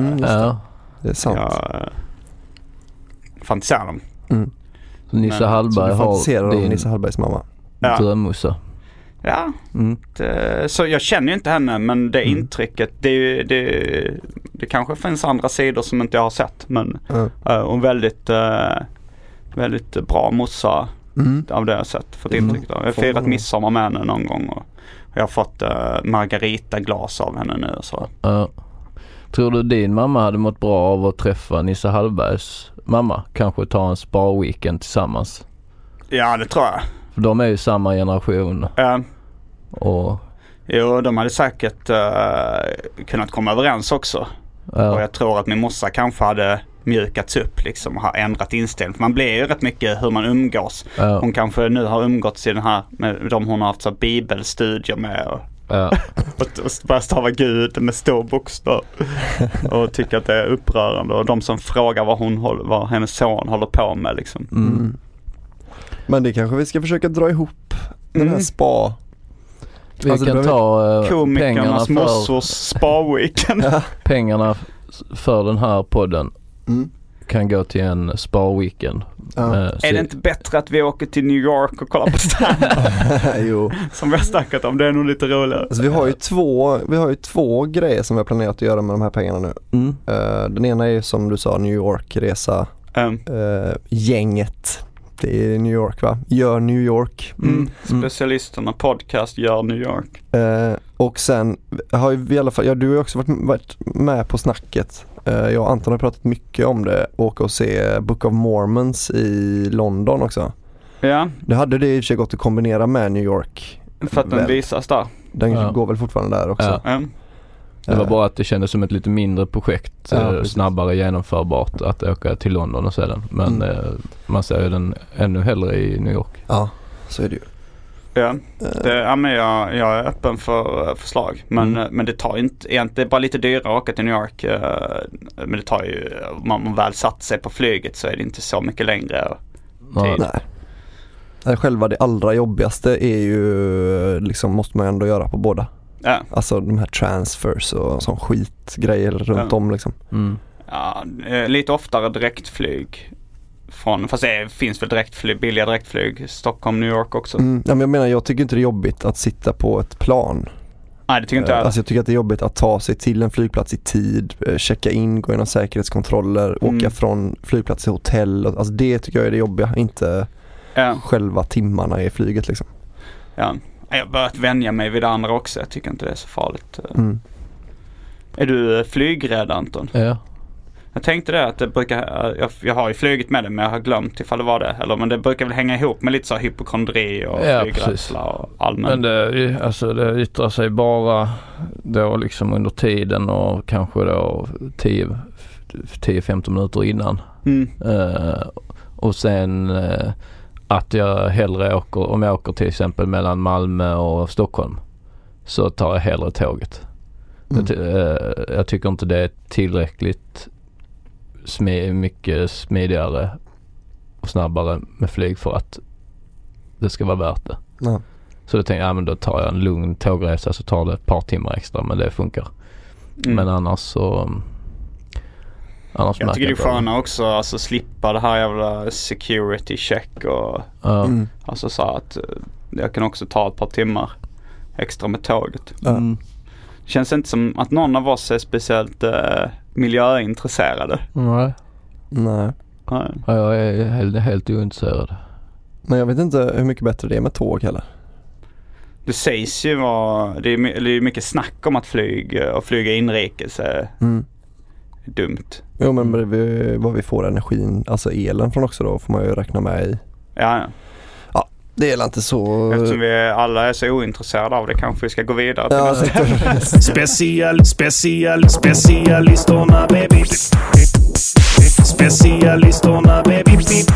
är sant. Jag fantiserar om. Så Nisse Hallberg har din Nisse Hallbergs mamma. drömmossa. Ja, så jag känner ju inte henne, men det intrycket, det kanske finns andra sidor som inte jag har sett, men och väldigt bra mossa av det jag har sett, fått intryck av. Jag har firat midsommar med henne någon gång och jag har fått margarita-glas av henne nu och så. Tror du din mamma hade mått bra av att träffa Nisse Hallbergs mamma? Kanske ta en spa-weekend tillsammans? Ja, det tror jag. För de är ju samma generation. Jo, de hade säkert kunnat komma överens också. Och jag tror att min morsa kanske hade mjukats upp liksom, och har ändrat inställning. För man blir ju rätt mycket hur man umgås. Hon kanske nu har umgåtts i den här med de hon har haft så bibelstudier med och bara stava Gud med stor bokstav och tycker att det är upprörande, och de som frågar vad hennes son håller på med liksom. Men det kanske vi ska försöka dra ihop den här spa. Vi kan ta komikernas morsors spa-weekend. Pengarna för den här podden kan gå till en spa-weekend. Är det inte bättre att vi åker till New York och kollar på stand-up? Jo. Som vi har snackat om, det är nog lite roligare. Alltså vi har ju två grejer som vi har planerat att göra med de här pengarna nu. Den ena är som du sa, New York-resa. Gänget. Det är New York, va? Gör New York. Specialisterna podcast Gör New York. Och sen har vi i alla fall, du har också varit med på snacket. Jag och Anton har pratat mycket om det. Åka och se Book of Mormons i London också. Ja. Det hade det i och för sig gått att kombinera med New York. För att den visas där. Den går väl fortfarande där också. Det var bara att det kändes som ett lite mindre projekt, snabbare genomförbart att åka till London och sedan. Men man ser ju den ännu hellre i New York. Ja, så är det ju. Ja, men jag är öppen för förslag. Men det tar inte, det är bara lite dyrare att åka till New York. Men det tar ju, om man väl satt sig på flyget så är det inte så mycket längre tid. Nej. Själva det allra jobbigaste är ju liksom, måste man ändå göra på båda. Ja. Alltså de här transfers och sån skitgrejer runt om liksom. Ja, lite oftare direktflyg fast det finns väl billiga direktflyg Stockholm, New York också. Ja, men jag tycker inte det är jobbigt att sitta på ett plan. Nej, det tycker inte jag. Alltså jag tycker att det är jobbigt att ta sig till en flygplats i tid, checka in, gå igenom säkerhetskontroller, åka från flygplats till hotell. Alltså det tycker jag är det jobbiga, inte själva timmarna i flyget liksom. Ja, jag har börjat vänja mig vid det andra också. Jag tycker inte det är så farligt. Är du flygrädd, Anton? Ja. Jag tänkte det att det brukar, jag har ju flugit med det men jag har glömt ifall det var det. Men det brukar väl hänga ihop med lite så hypokondri och flygrädsla och allmän. Men det yttrar sig bara då liksom under tiden och kanske då 10-15 minuter innan. Och sen att jag hellre åker, om jag åker till exempel mellan Malmö och Stockholm, så tar jag hellre tåget. Jag tycker inte det är tillräckligt mycket smidigare och snabbare med flyg för att det ska vara värt det. Så då tänkte jag, men då tar jag en lugn tågresa, så tar det ett par timmar extra, men det funkar. Men annars så jag tycker det är sköna också, alltså slippa det här jävla security check och alltså så att jag kan också ta ett par timmar extra med tåget. Känns inte som att någon av oss är speciellt miljöintresserade. Nej. Jag är helt ointresserad. Men jag vet inte hur mycket bättre det är med tåg heller. Det sägs ju det är mycket snack om att flyga inrikes är dumt. Jo, men vad vi får energin, alltså elen från också, då får man ju räkna med i. Ja. Det är inte så. Eftersom vi alla är så ointresserade av det, kanske vi ska gå vidare till Specialisterna baby. Specialisterna baby.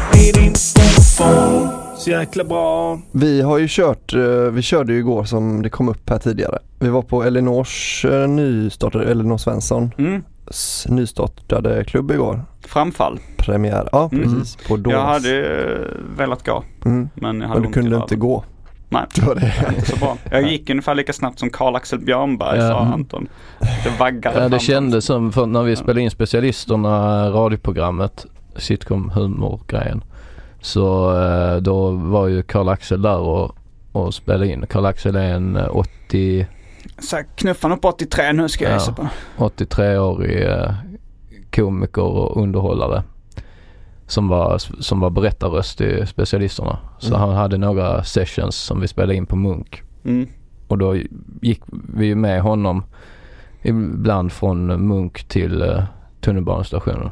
Så jäkla bra. Vi har ju vi körde ju igår som det kom upp här tidigare. Vi var på Elinors Elinor Svensson nystartade klubb igår. Framfall. Premiär, ja precis. På Dås. Jag hade velat gå. Men jag hade och du kunde inte gå. Nej, det var inte så bra. Jag gick ungefär lika snabbt som Karl-Axel Björnberg, sa Anton. Det vaggade det kändes som för när vi spelade in Specialisterna radioprogrammet, sitcom-humor-grejen. Så då var ju Karl-Axel där och spelade in. Karl-Axel är en 80... Så knuffan upp 83 nu ska jag gissa på. 83-årig komiker och underhållare som var berättarröst i Specialisterna. Så han hade några sessions som vi spelade in på Munk. Och då gick vi med honom ibland från Munk till tunnelbanestationen.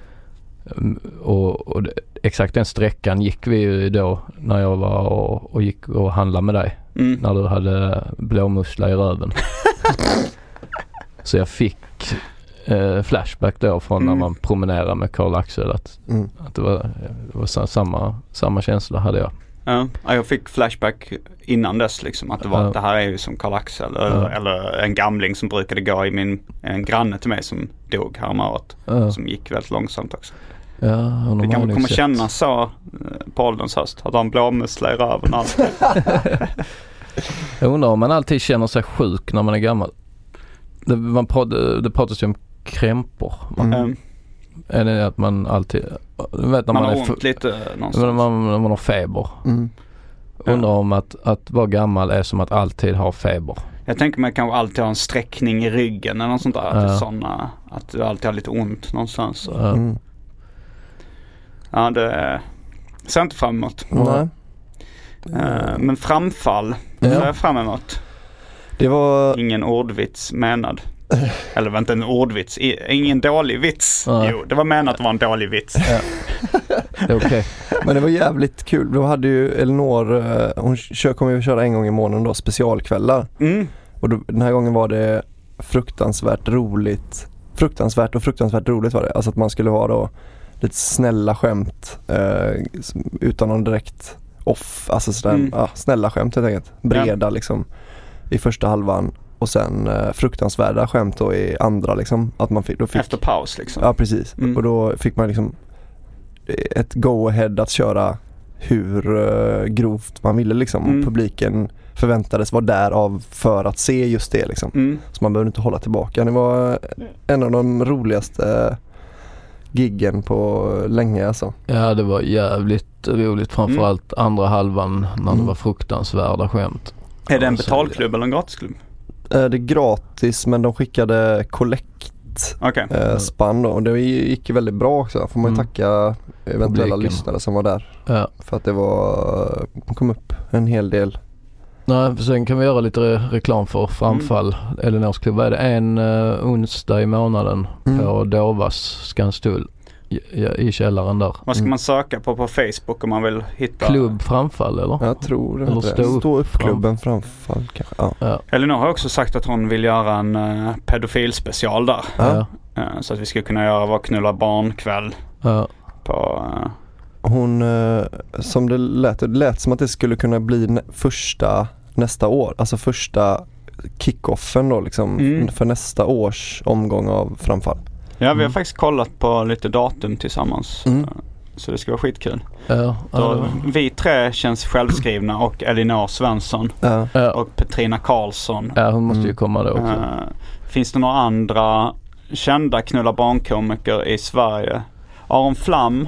Och exakt den sträckan gick vi ju då när jag var och gick och handlade med dig. När du hade blåmussla i röven. Så jag fick flashback då från när man promenerar med Karl-Axel att det var samma känsla hade jag. Ja, jag fick flashback innan dess liksom, att det var att det här är ju som Karl-Axel eller en gamling som brukade gå i en granne till mig som dog häromåret, som gick väldigt långsamt också. Ja, det kan komma känna så på ålderns höst att han blåmussla i röven alltid. Jag undrar om man alltid känner sig sjuk när man är gammal. Det pratas ju om krämpor. Är det att man alltid vet när man har är ont lite någonstans. När man har feber. Undrar om att vara gammal är som att alltid ha feber. Jag tänker man kanske alltid ha en sträckning i ryggen eller något sånt där. Att du alltid har lite ont någonstans. Ja, det ser inte fram emot. Men framfall ser jag fram emot. Det var ingen ordvits menad. Eller vänta, en ordvits. Ingen dålig vits. Jo, det var menat att det var en dålig vits. Okay. Men det var jävligt kul. Då hade ju Elinor, hon kommer ju köra en gång i månaden då, specialkvällar. Och då, den här gången var det fruktansvärt roligt var det. Alltså att man skulle ha då lite snälla skämt utan någon direkt off, alltså sådär, snälla skämt helt enkelt. Breda liksom i första halvan och sen fruktansvärda skämt då i andra liksom. Att man fick efter paus liksom. Ja, precis. Och då fick man liksom ett go-ahead att köra hur grovt man ville liksom. Och publiken förväntades vara där av för att se just det liksom. Så man behövde inte hålla tillbaka. Det var en av de roligaste giggen på länge alltså. Ja, det var jävligt roligt, framförallt andra halvan när det var fruktansvärda skämt. Är det en betalklubb eller en gratisklubb? Det är gratis, men de skickade kollekt spann då, och det gick väldigt bra också. Får man ju tacka eventuella lyssnare som var där. Ja. För att det kom upp en hel del. Nej, sen kan vi göra lite reklam för Framfall. Elinors klubb. Vad är det? En onsdag i månaden på Dovas Skanstull i källaren där. Vad ska man söka på Facebook om man vill hitta? Klubb Framfall eller? Jag tror det. Eller stå upp klubben Framfall kanske. Ja. Elinor har också sagt att hon vill göra en pedofilspecial där. Ja. Så att vi ska kunna göra vår knulla barnkväll. Ja. På hon som det lät som att det skulle kunna bli första nästa år, alltså första kickoffen då liksom för nästa års omgång av Framfall. Ja, vi har faktiskt kollat på lite datum tillsammans. Så det ska vara skitkul. Vi tre känns självskrivna och Elinor Svensson och Petrina Karlsson. Ja, hon måste ju komma då också. Finns det några andra kända knulla barnkomiker i Sverige? Aron Flam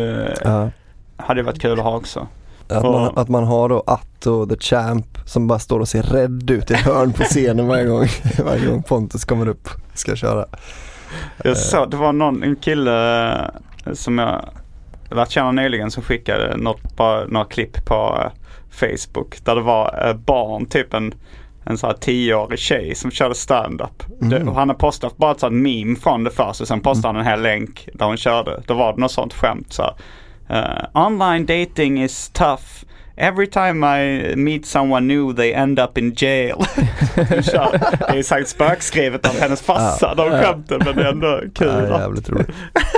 hade varit kul att ha också. Att man har då Atto the Champ som bara står och ser rädd ut i hörn på scenen varje gång Pontus kommer upp och ska köra. Jag såg, det var en kille som jag lärt känna nyligen som skickade några klipp på Facebook där det var barn, typ en sån här 10-årig tjej som körde stand-up. Han har postat bara ett sånt meme från det först och sen postade han en hel länk där hon körde. Då var det något sånt skämt så online dating is tough. Every time I meet someone new they end up in jail. Det är sagt spökskrivet av hennes farsa, de skämten, men det är ändå kul. Ja, jävligt roligt.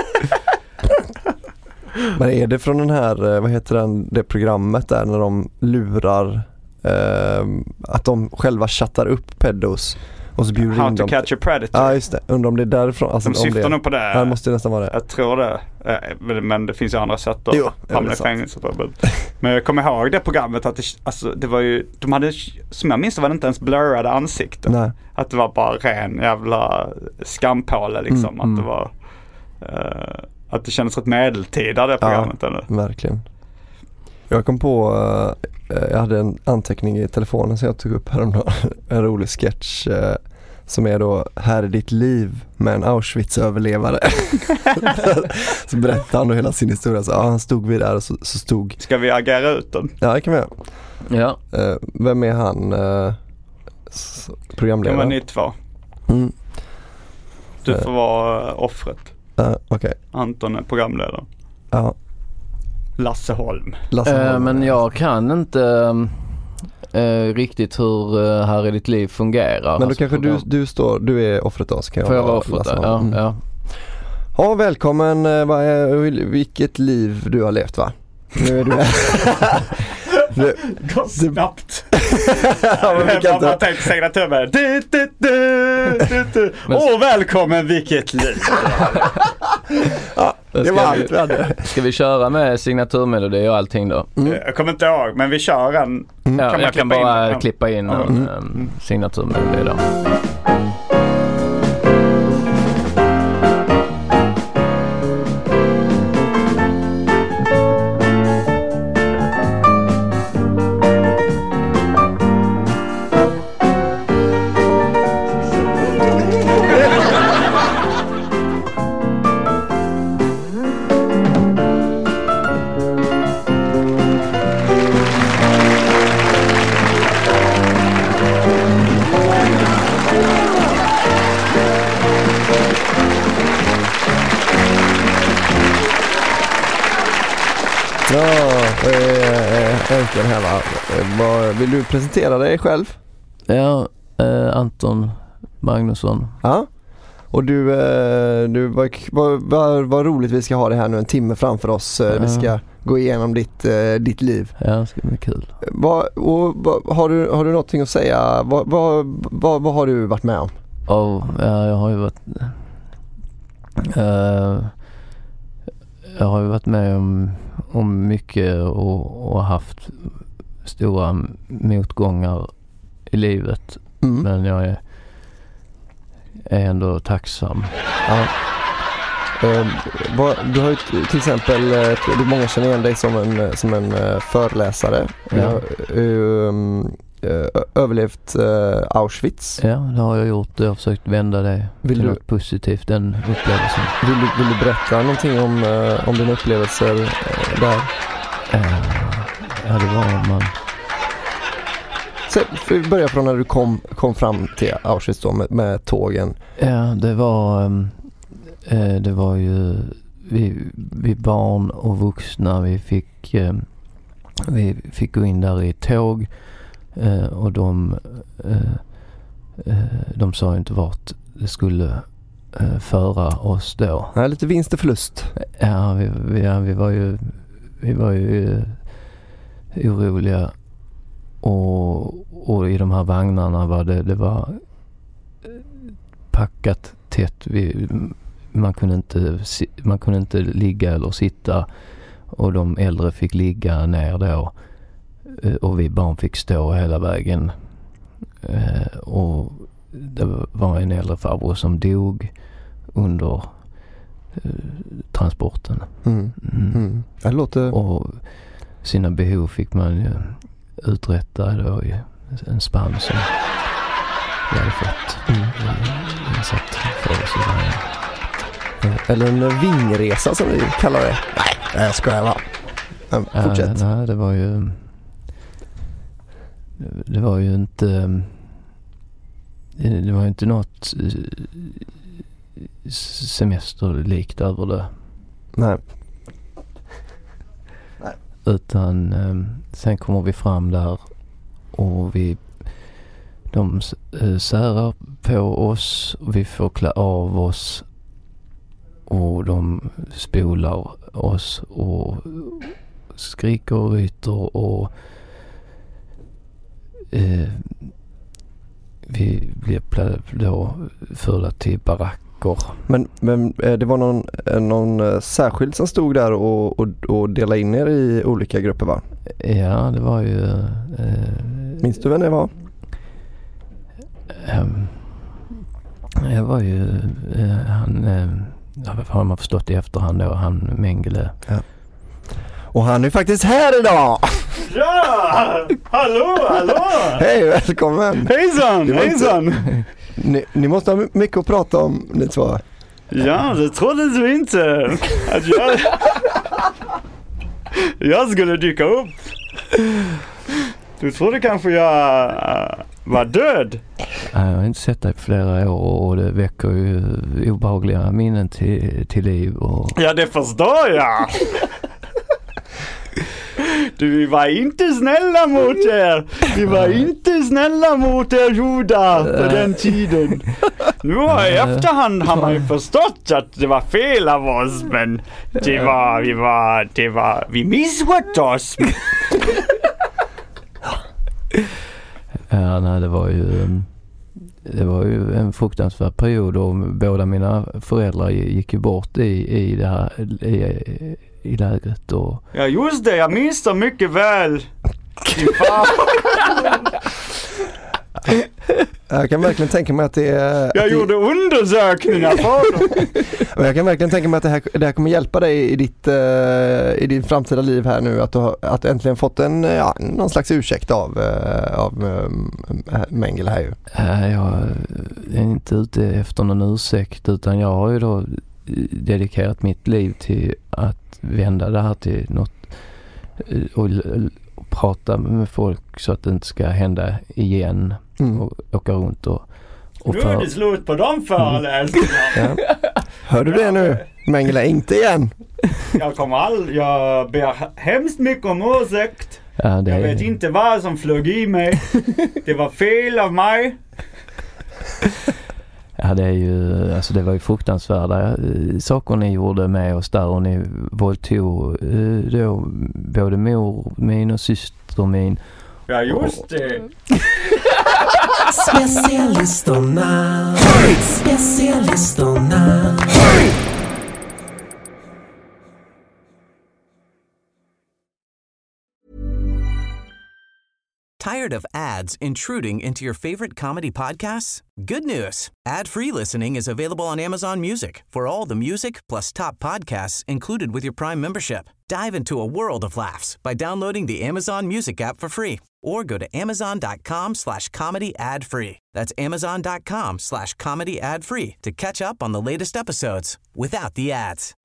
Men är det från den här, vad heter det programmet där när de lurar att de själva chattar upp pedos och så bjuder How in to dem. Catch a Predator. Ja, just det. Undrar om det är därifrån. Alltså, de syftar nog på det. Ja, det måste nästan vara det. Jag tror det. Men det finns ju andra sätt att hamna i fängelse på. Men jag kommer ihåg det programmet att det var ju, de hade, som jag minns det var det inte ens blurrade ansikten. Nej. Att det var bara ren jävla skampåle liksom. Att det var att det kändes rätt medeltida det programmet. Ja, verkligen. Jag kom på, jag hade en anteckning i telefonen som jag tog upp häromdagen. En rolig sketch som är då här är ditt liv med en Auschwitz-överlevare. Så berättade han då hela sin historia. Så, han stod vid där och så stod... Ska vi agera ut den? Ja, det kan vi göra. Ja. Vem är han programledare? Det var ni två. Du får vara offret. Okej. Anton är programledare. Ja. Lasse Holm. Men jag kan inte riktigt hur här i ditt liv fungerar. Men då kanske du är offret då, så kan jag vara offret där. Ja, välkommen. Vilket liv du har levt, va? Nu är du här. Gå snabbt. Jag bara tänkte signaturmen. Välkommen, vilket liv. Det var allt vi hade. Ska vi köra med signaturmelodi och allting då? Jag kommer inte ihåg, men vi kör en. Jag kan bara klippa in en signaturmelodi då. Vill du presentera dig själv? Ja, Anton Magnusson. Ja. Och du vad roligt vi ska ha det här nu en timme framför oss. Vi ska gå igenom ditt liv. Ja, det ska bli kul. Har du någonting att säga? Vad har du varit med om? Jag har ju varit med om mycket och haft stora motgångar i livet. Men jag är ändå tacksam. Ja. Du har ju till exempel, många känner igen dig som en föreläsare. Ja. Överlevt Auschwitz. Ja, det har jag gjort. Jag har försökt vända det till något positivt, den upplevelsen. Vill du berätta någonting om dina upplevelser där? Ja, det var man... Så, vi börjar från när du kom fram till Auschwitz då med tågen. Ja, det var ju vi barn och vuxna, vi fick gå in där i tåg och de sa inte vart det skulle föra oss då. Nej, lite vinst och förlust. Ja, vi var ju oroliga. Och i de här vagnarna var det var packat tätt. Man kunde inte ligga eller sitta, och de äldre fick ligga ner då, och vi barn fick stå hela vägen. Och det var en äldre farbror som dog under transporten. Det låter... Och sina behov fick man ju uträtta då i en spann som vi hade fått insatt för oss i världen. Eller en vingresa som vi kallar det. Nej, jag skojar va. Fortsätt. Nej, det var ju inte något semesterlikt över det. Nej. Utan sen kommer vi fram där och de särar på oss och vi får klä av oss, och de spolar oss och skriker och ryter, och vi blev då förda till baracker. Men det var någon särskild som stod där och delade in er i olika grupper, va? Ja, det var ju... Minns du vem det var? Jag var ju han... har man förstått i efterhand då, han Mengele. Ja. Och han är faktiskt här idag! Ja! Hallå! Hej, välkommen! Hejsan! Ni måste ha mycket att prata om, ni två. Ja, det trodde du inte. Att jag skulle dyka upp. Du trodde kanske jag var död. Jag har inte sett dig på flera år, och det väcker ju obehagliga minnen till liv. Ja, det förstår jag. Vi var inte snälla mot er. Vi var inte snälla mot er judar på den tiden. Nu i efterhand har man ju förstått att det var fel av oss, men vi misskötte oss. Ja, nej, det var ju en fruktansvärd period, och båda mina föräldrar gick ju bort i det här i lägret. Och... Ja, just det, jag minns det mycket väl. Jag kan verkligen tänka mig att det är... Jag gjorde undersökningar för dem. Och jag kan verkligen tänka mig att det här kommer hjälpa dig i din framtida liv här nu, att du äntligen fått någon slags ursäkt av Mengele här ju. Jag är inte ute efter någon ursäkt, utan jag har ju då dedikerat mitt liv till att vända det här till något och prata med folk så att det inte ska hända igen, och åka runt och nu är det slut på de föreläsningarna. Ja. Hör du det nu? Mengele, inte igen. Jag ber hemskt mycket om ursäkt. Ja, jag vet inte vad som flög i mig. Det var fel av mig. Ja, det är ju, alltså det var ju fruktansvärda saker ni gjorde med oss där, och ni våldtog då både mor min och syster min. Ja, just det. Specialisterna. Specialisterna. Tired of ads intruding into your favorite comedy podcasts? Good news. Ad-free listening is available on Amazon Music for all the music plus top podcasts included with your Prime membership. Dive into a world of laughs by downloading the Amazon Music app for free or go to amazon.com/comedy ad-free. That's amazon.com/comedy ad-free to catch up on the latest episodes without the ads.